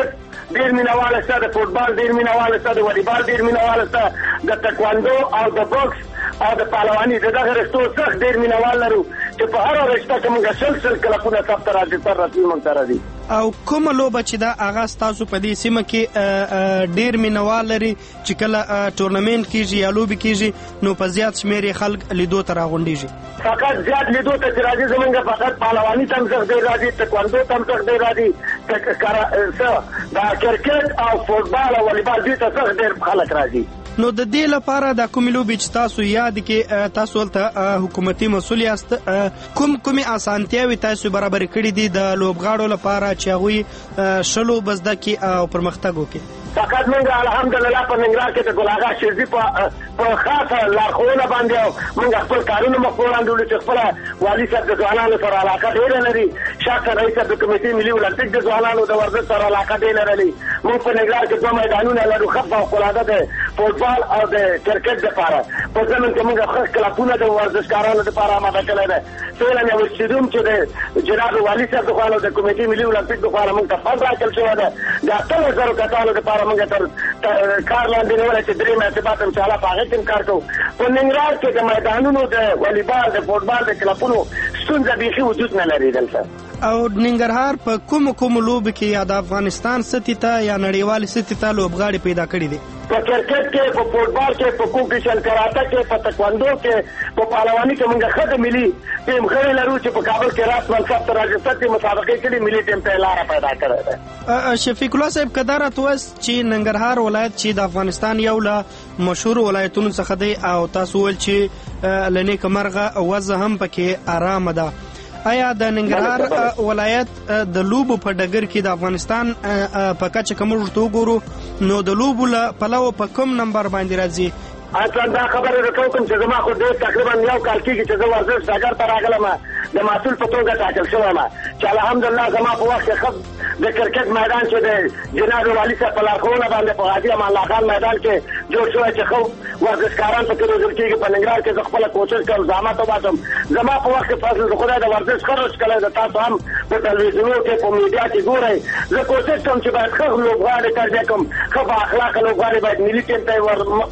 ډېر مینوال شته، د فوټبال ډېر مینوال شته، د والیبال ډېر مینوال شته، د تکواندو او د بوکس او د پهلواني د دغه رشتو څخه ډېر مینوال لرو چې په هره رشته کې موږ شل شل کلبونه ثبت راځي تر رسمي موږ ته راځي. او کومه لوبه چې دا آغاز تاسو په دې سیمه کې ډېر مینوال لري چې کله ټورنمنټ کیږي یا لوبې کیږي نو په زیات شمېر یې خلک لیدو ته راغونډېږي؟ فقط زیات لیدو ته چې راځي زمونږ فقط پهلواني ته هم څخه ډېر راځي، تکواندو ته هم څخه ډېر راځي، دا کرکټ او فوټبال او والیبال دې ته څخه ډېر خلک راځي. نو د دې لپاره د کومې لوبې چې تاسو یاد کې تاسو ولته حکومتي مسؤل یاست، کوم کومې اسانتیاوې تاسو برابر کړي دي د لوبغاړو لپاره چې هغوی ښه لوبه زده کړي او پرمختګ وکړي؟ فقط موږ الحمدلله په ننګرهار کې د ګل اغا شیرزي په خاصه لارښوونه باندې موږ خپل کارونه مخ په وړاندې وړو چې خپله والي صاحب د ځوانانو سره علاقه ډېره لري، شاته رئیس صاحب د کمیټې ملي اولمپیک د ځوانانو د ورزش سره علاقه ډېره لري. موږ په ننګرهار کې دوه میدانونه لرو، ښه فوقالعاده د فوټبال او د کرکټ دپاره. په ضمن کې موږ ښه کلبونه د ورزشکارانو دپاره آماده کړی دی. فعلا یو اسټیډیوم چې د جناب والي صاحب د خوا نه د کمیټې ملي اولمپیک د خوا نه موږ ته فنډ راکړل شوی دی د اتلس زرو کسانو دپاره موږ تر کار لاندې نیولی چې درې مرتبات انشاءالله په هغې کې هم کار کوو. په ننګرهار کې د میدانونو د والیبال د فوټبال د کلبونو ستونزه بیخي وجود نه لري دلته. او ننګرهار په کومو کومو لوبو کې یا د افغانستان سطحې ته یا نړیوالې سطحې ته لوبغاړي پیدا کړي دي؟ په کرکټ کې، په فوټبال کې، په کوکیشن کراته کې، په تکواندو کې، په پهلواني کې موږ ښه د ملي ټیم غړي لرو چې په کابل کې راس منصب ته راځي سطحې مسابقې کړي، ملي ټیم ته لاره پیدا کړې ده. شفیق الله صاحب که دا راته ووایاست چې ننګرهار ولایت چې د افغانستان یو له مشهورو ولایتونو څخه دی او تاسو ویل چې له نیکه مرغه وضع هم پکې ارامه ده، آیا د ننګرهار ولایت د لوبو په ډګر کې د افغانستان په کچه که موږ ورته وګورو نو د لوبو له پلوه په کوم نمبر باندې راځي؟ اصلا دا خبره درته وکړم چې زما خو ډېر تقریبا یو کال کېږي چې زه ورزش ډګر ته راغلم، د مسؤل په توګه ټاکل شوی یم چې الحمدلله زما په وخت کې ښه د کرکټ میدان چې د جناب والي صاحب په لارښوونه باندې په غازي امان الله خان میدان کې جوړ شوی چې ښه ورزشکاران پکې روزل کېږي. په ننګرهار کې زه خپله کوشش کوم زحمت وباسم. زما په وخت کې فضل د خدای د ورزش ښه روش کلی ده، تاسو هم په تلویزیونونو کې په میډیا کې ګورئ. زه کوشش کوم چې باید ښه لوبغاړي تربیه کړم، ښه بااخلاقه لوبغاړي باید ملي ټیم ته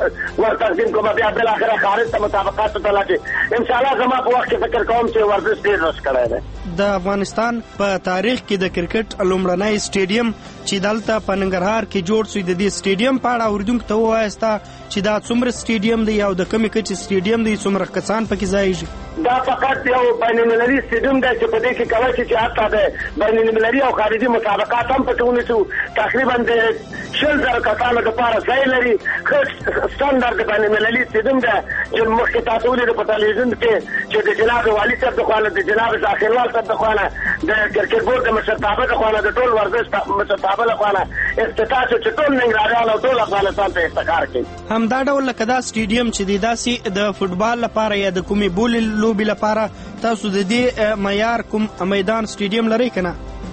ور تقدیم کوم، بیا بالاخره خارج ته مسابقاتو ته لاړ شي. انشاءالله زما په وخت کې فکر کوم چې ورزش ډېر روش کړی دی. د افغانستان په تاریخ کې د کرکټ لومړنی سټیډیم چې دلته په ننګرهار کې جوړ شوی، د دې سټیډیم په اړه اورېدونکو ته ووایاست چې دا څومره سټیډیم دی او د کومې کچې سټیډیم دی، څومره کسان پکې ځایږي؟ دا فقط یو بین المللي سټیډیم دی چې په دې کې کولی شي چې حتی د بین المللي او خارجي مسابقات هم پکې ونیسو. تقریبا د شل زره کسانو دپاره ځای لري، ښه سټنډرډ بین المللي سټیډیم دی چې مخکې تاسو ولیدو په تلویزیون کې چې د جناب والي صاحب د خوا نه، د جناب ظاهروال صاحب د خوا نه، د کرکټ بورډ د مشرتابه د خوا نه، د ټول ورزش مشرتابه له خوا نه افتتاح شو چې ټول ننګرهاریان او ټول افغانستان ته افتخار کوي. همدا ډول لکه دا سټیډیم چې دی داسې د فوټبال لپاره یا د کومې بولې لوبې لپاره تاسو د دې معیار کوم میدان سټیډیم لرئ که نه؟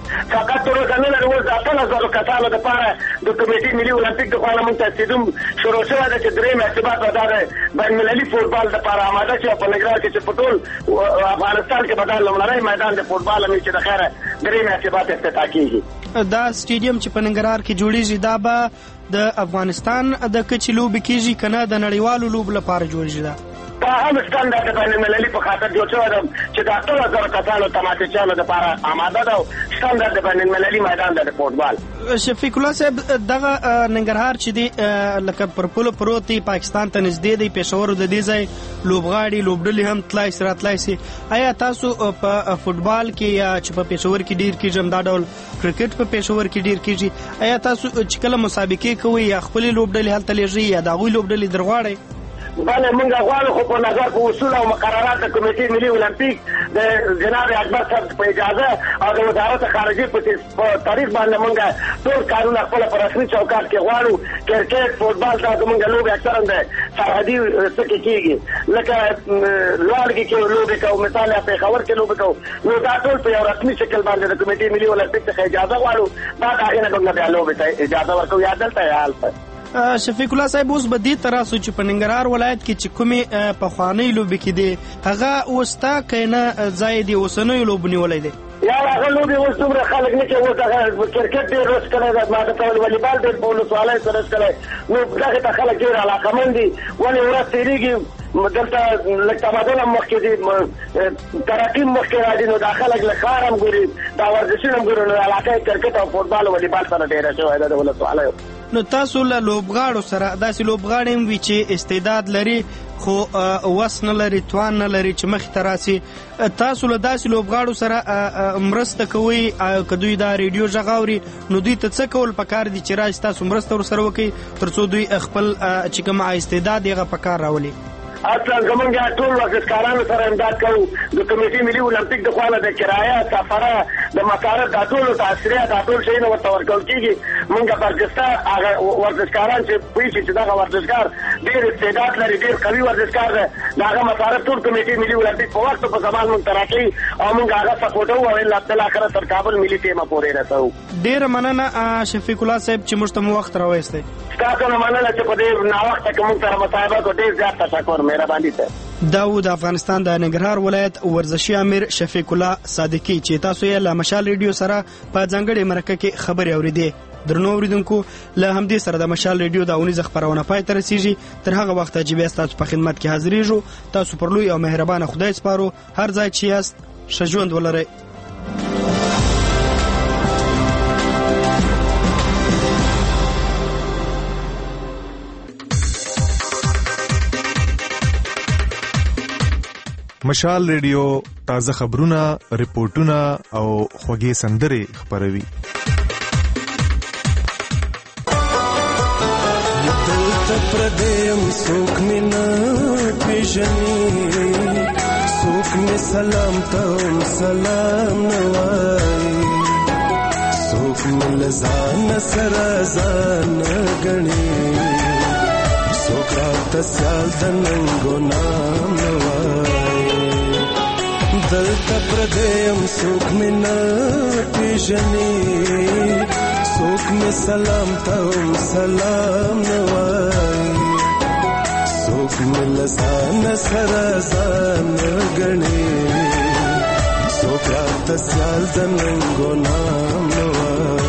فقط تر اوسه نه لرو. اوس د اتلس زرو کسانو دپاره د کمیټې ملي اولمپیک د خوا نه موږ ته سټیډیم شروع شوی دی چې درې مرتبات به دا د بین المللي فوټبال دپاره آماده شي او په ننګرهار کې چې په ټول افغانستان کې به دا لومړنی میدان د فوټبال هم چې د خیره درې مرتبات افتتاح کېږي. دا سټیډیم چې په ننګرهار کې جوړیږي دا به د افغانستان د کچې لوبې کېږي که نه د نړیوالو لوبو لپاره جوړیږي؟ دا دا هم سټنډرډ بین المللي په خاطر جوړ شوی ده چې د اتلس زرو کسانو تماشچیانو دپاره آماده ده او سټنډرډ بین المللي میدان ده د فوټبال. شفیق الله صاحب دغه ننګرهار چې دی لکه پر پولو پروت دی، پاکستان ته نږدې دی، پېښور د دې ځای لوبغاړي لوبډلې هم تلای سي راتلای سي. آیا تاسو په فوټبال کې یا چې په پېښور کې ډېر کېږي همدا ډول کرکټ په پېښور کې ډېر کېږي، آیا تاسو چې کله مسابقې کوئ یا خپلې لوبډلې هلته لېږئ یا د هغوی لوبډلې در غواړئ؟ بله موږ غواړو خو په نظر په اصول او مقررات د کمیټې ملي اولمپیک د جناب اکبر صاحب په اجازه او د وزارت خارجه په تاریخ باندې موږ ټول کارونه خپل په رسمي چوکاټ کې غواړو. کرکټ فوټبال دا زموږ لوبې اکثرا د سرحدي څکې کېږي، لکه لوړګي کې لوبې کوو، مثال پېښور کې لوبې کوو، نو دا ټول په یو رسمي شکل باندې د کمیټې ملي اولمپیک څخه اجازه غواړو. دا د هغې نه موږ بیا لوبې ته اجازه ورکوو یا دلته یا هلته. شفیق الله صاحب اوس به دې ته راسو چې په ننګرهار ولایت کې چې کومې پخوانۍ لوبې کې دي هغه اوس تا که نه ځای د اوسنیو لوبو نیولی دی؟ یا هغه لوبې اوس دومره خلک نه کوي. اوس هغه کرکټ ډېر رس کړی دی، ما ته کول والیبال ډېر په ولسوالۍ سره رس کړی. نو دغې ته خلک ډېر علاقمند دي. ولې ورځ تېرېږي دلته لږ تمدن هم مخکې دي، ترقي هم مخکې راځي، نو دا خلک له ښار هم ګوري، دا ورزشونه هم ګوري. نو علاقه یې کرکټ او فوټبال او والیبال سره ډېره شوې ده د ولسوالیو. نو تاسو له لوبغاړو سره داسې لوبغاړي هم وي چې استعداد لري خو وس نه لري، توان نه لري چې مخې ته راسي، تاسو له داسې لوبغاړو سره مرسته کوئ؟ که دوی دا ریډیو غږ اوري نو دوی ته څه کول پکار دي چې راشي تاسو مرسته ورسره وکړئ تر څو دوی خپل چې کوم استعداد یې هغه په کار راولي؟ اصلا زمونږ ټول ورزشکارانو سره امداد کوو. د کمیټې ملي اولمپیک د خوا نه د کرایه، سفره، د مصارف، دا ټولو تاثیرات، دا ټول شیونه ورته ورکول کېږي. مونږ برجسته هغه ورزشکاران چې پوهېږي چې دغه ورزشکار ډېر استعداد لري، ډېر قوي ورزشکار دی، د هغه مصارف ټول کمیټې ملي اولمپیک په وخت په زمان مونږ ته راکوي او مونږ هغه سپورټوو او بالاخره تر کابل ملي ټیمه پورې رسوو. ډېره مننه شفیق الله صاحب چې موږ ته مو وخت راوایستی. ستاسو نه مننه چې په دې ناوخته کې مونږ سره مصاحبه کړو. ډېر زیات تشکر، مهرباني ده. دا و د افغانستان د ننګرهار ولایت ورزشي امیر شفیق الله صادقي چې تاسو یې له مشال ریډیو سره په ځانګړې مرکه کې خبرې اورېدې. درنو اوریدونکو، له همدې سره د مشال ریډیو د اونیزه خپرونه پای ته رسیږي. تر هغه وخته چې بیا ستاسو په خدمت کې حاضرېږو. تاسو پر لوی او مهربانه خدای سپارو. هر ځای چې یاست ښه ژوند ولرئ. مشال ریډیو تازه خبرونه، ریپورتونه او خوږې سندرې خپروي. دلته پردیم څوک مې نه پېژني، څوک مې سلام ته هم سلام نه وایي، څوک مې له ځانه سره ځان نه ګڼي، څوک راته سیال د ننګو نام نه وایي. دلته پردیم څوک مې نه پېژني، څوک مې سلام ته هم سلام نه وایي، څوک مې له ځانه سره ځان نه ګڼي، څوک راته سیال د ننګو نام نه وایي.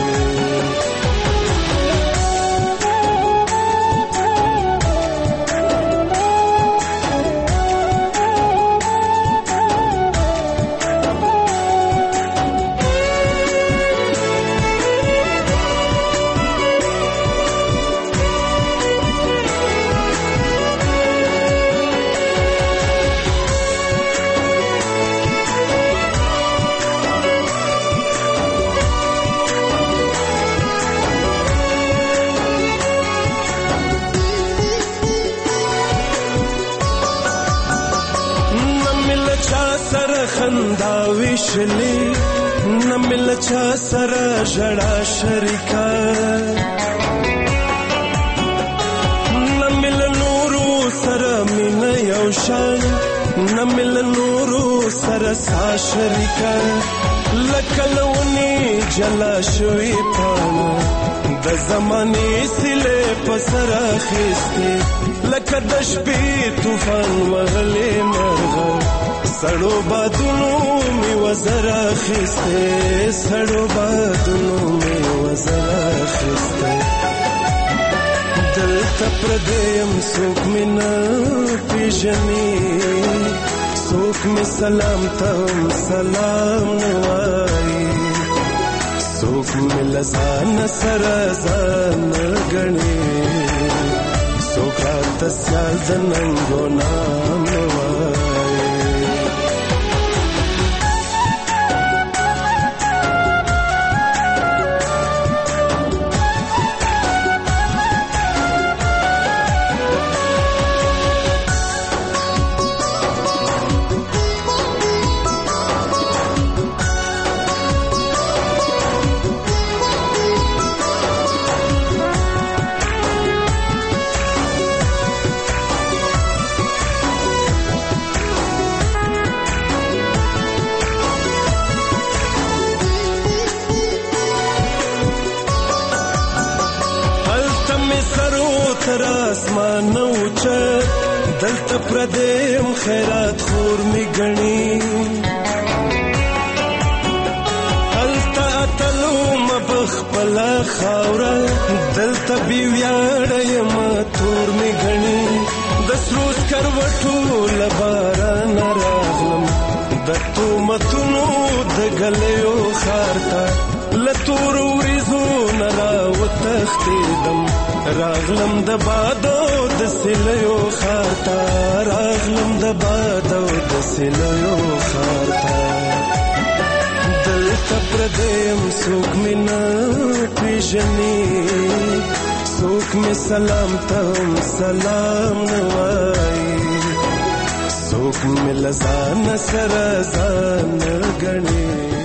خندا وشلی نه مل چا سره ژړا شریکا، نه مل نورو سره مینه یو شان، نه مل نورو سره سا شریکا. لکه لونی جلا شوی پانا د زمانې سیلې په سر اخیستې، لکه د شپې طوفان وهلې مرغه، سړو بادونو می وزر اخیستې، سړو بادونو می وزر اخیستې. دلته پردیم څوک مې نه پېژني، څوک مې سلام ته هم سلام نه وایي، څوک مې له ځانه سره ځان نه ګڼي، څوک راته سیال د ننګو نام نه وایي. تر اسمان اوچه دلته پردیم خیرات خور می گنی، خپل خاوره دلته بي ویاړم تور می غني د سرو سکروټو لباران راغلم د تومتونو د غليو خارتا لتور وريزو نرا وتختیدم راغلم د بادو د سلیو خارتا راغلم د بادو د سلیو خارتا دلته پردیم سوک مینا پیژنی سوک می سلام تم سلام نوائی سوک می لزان سر زان گنی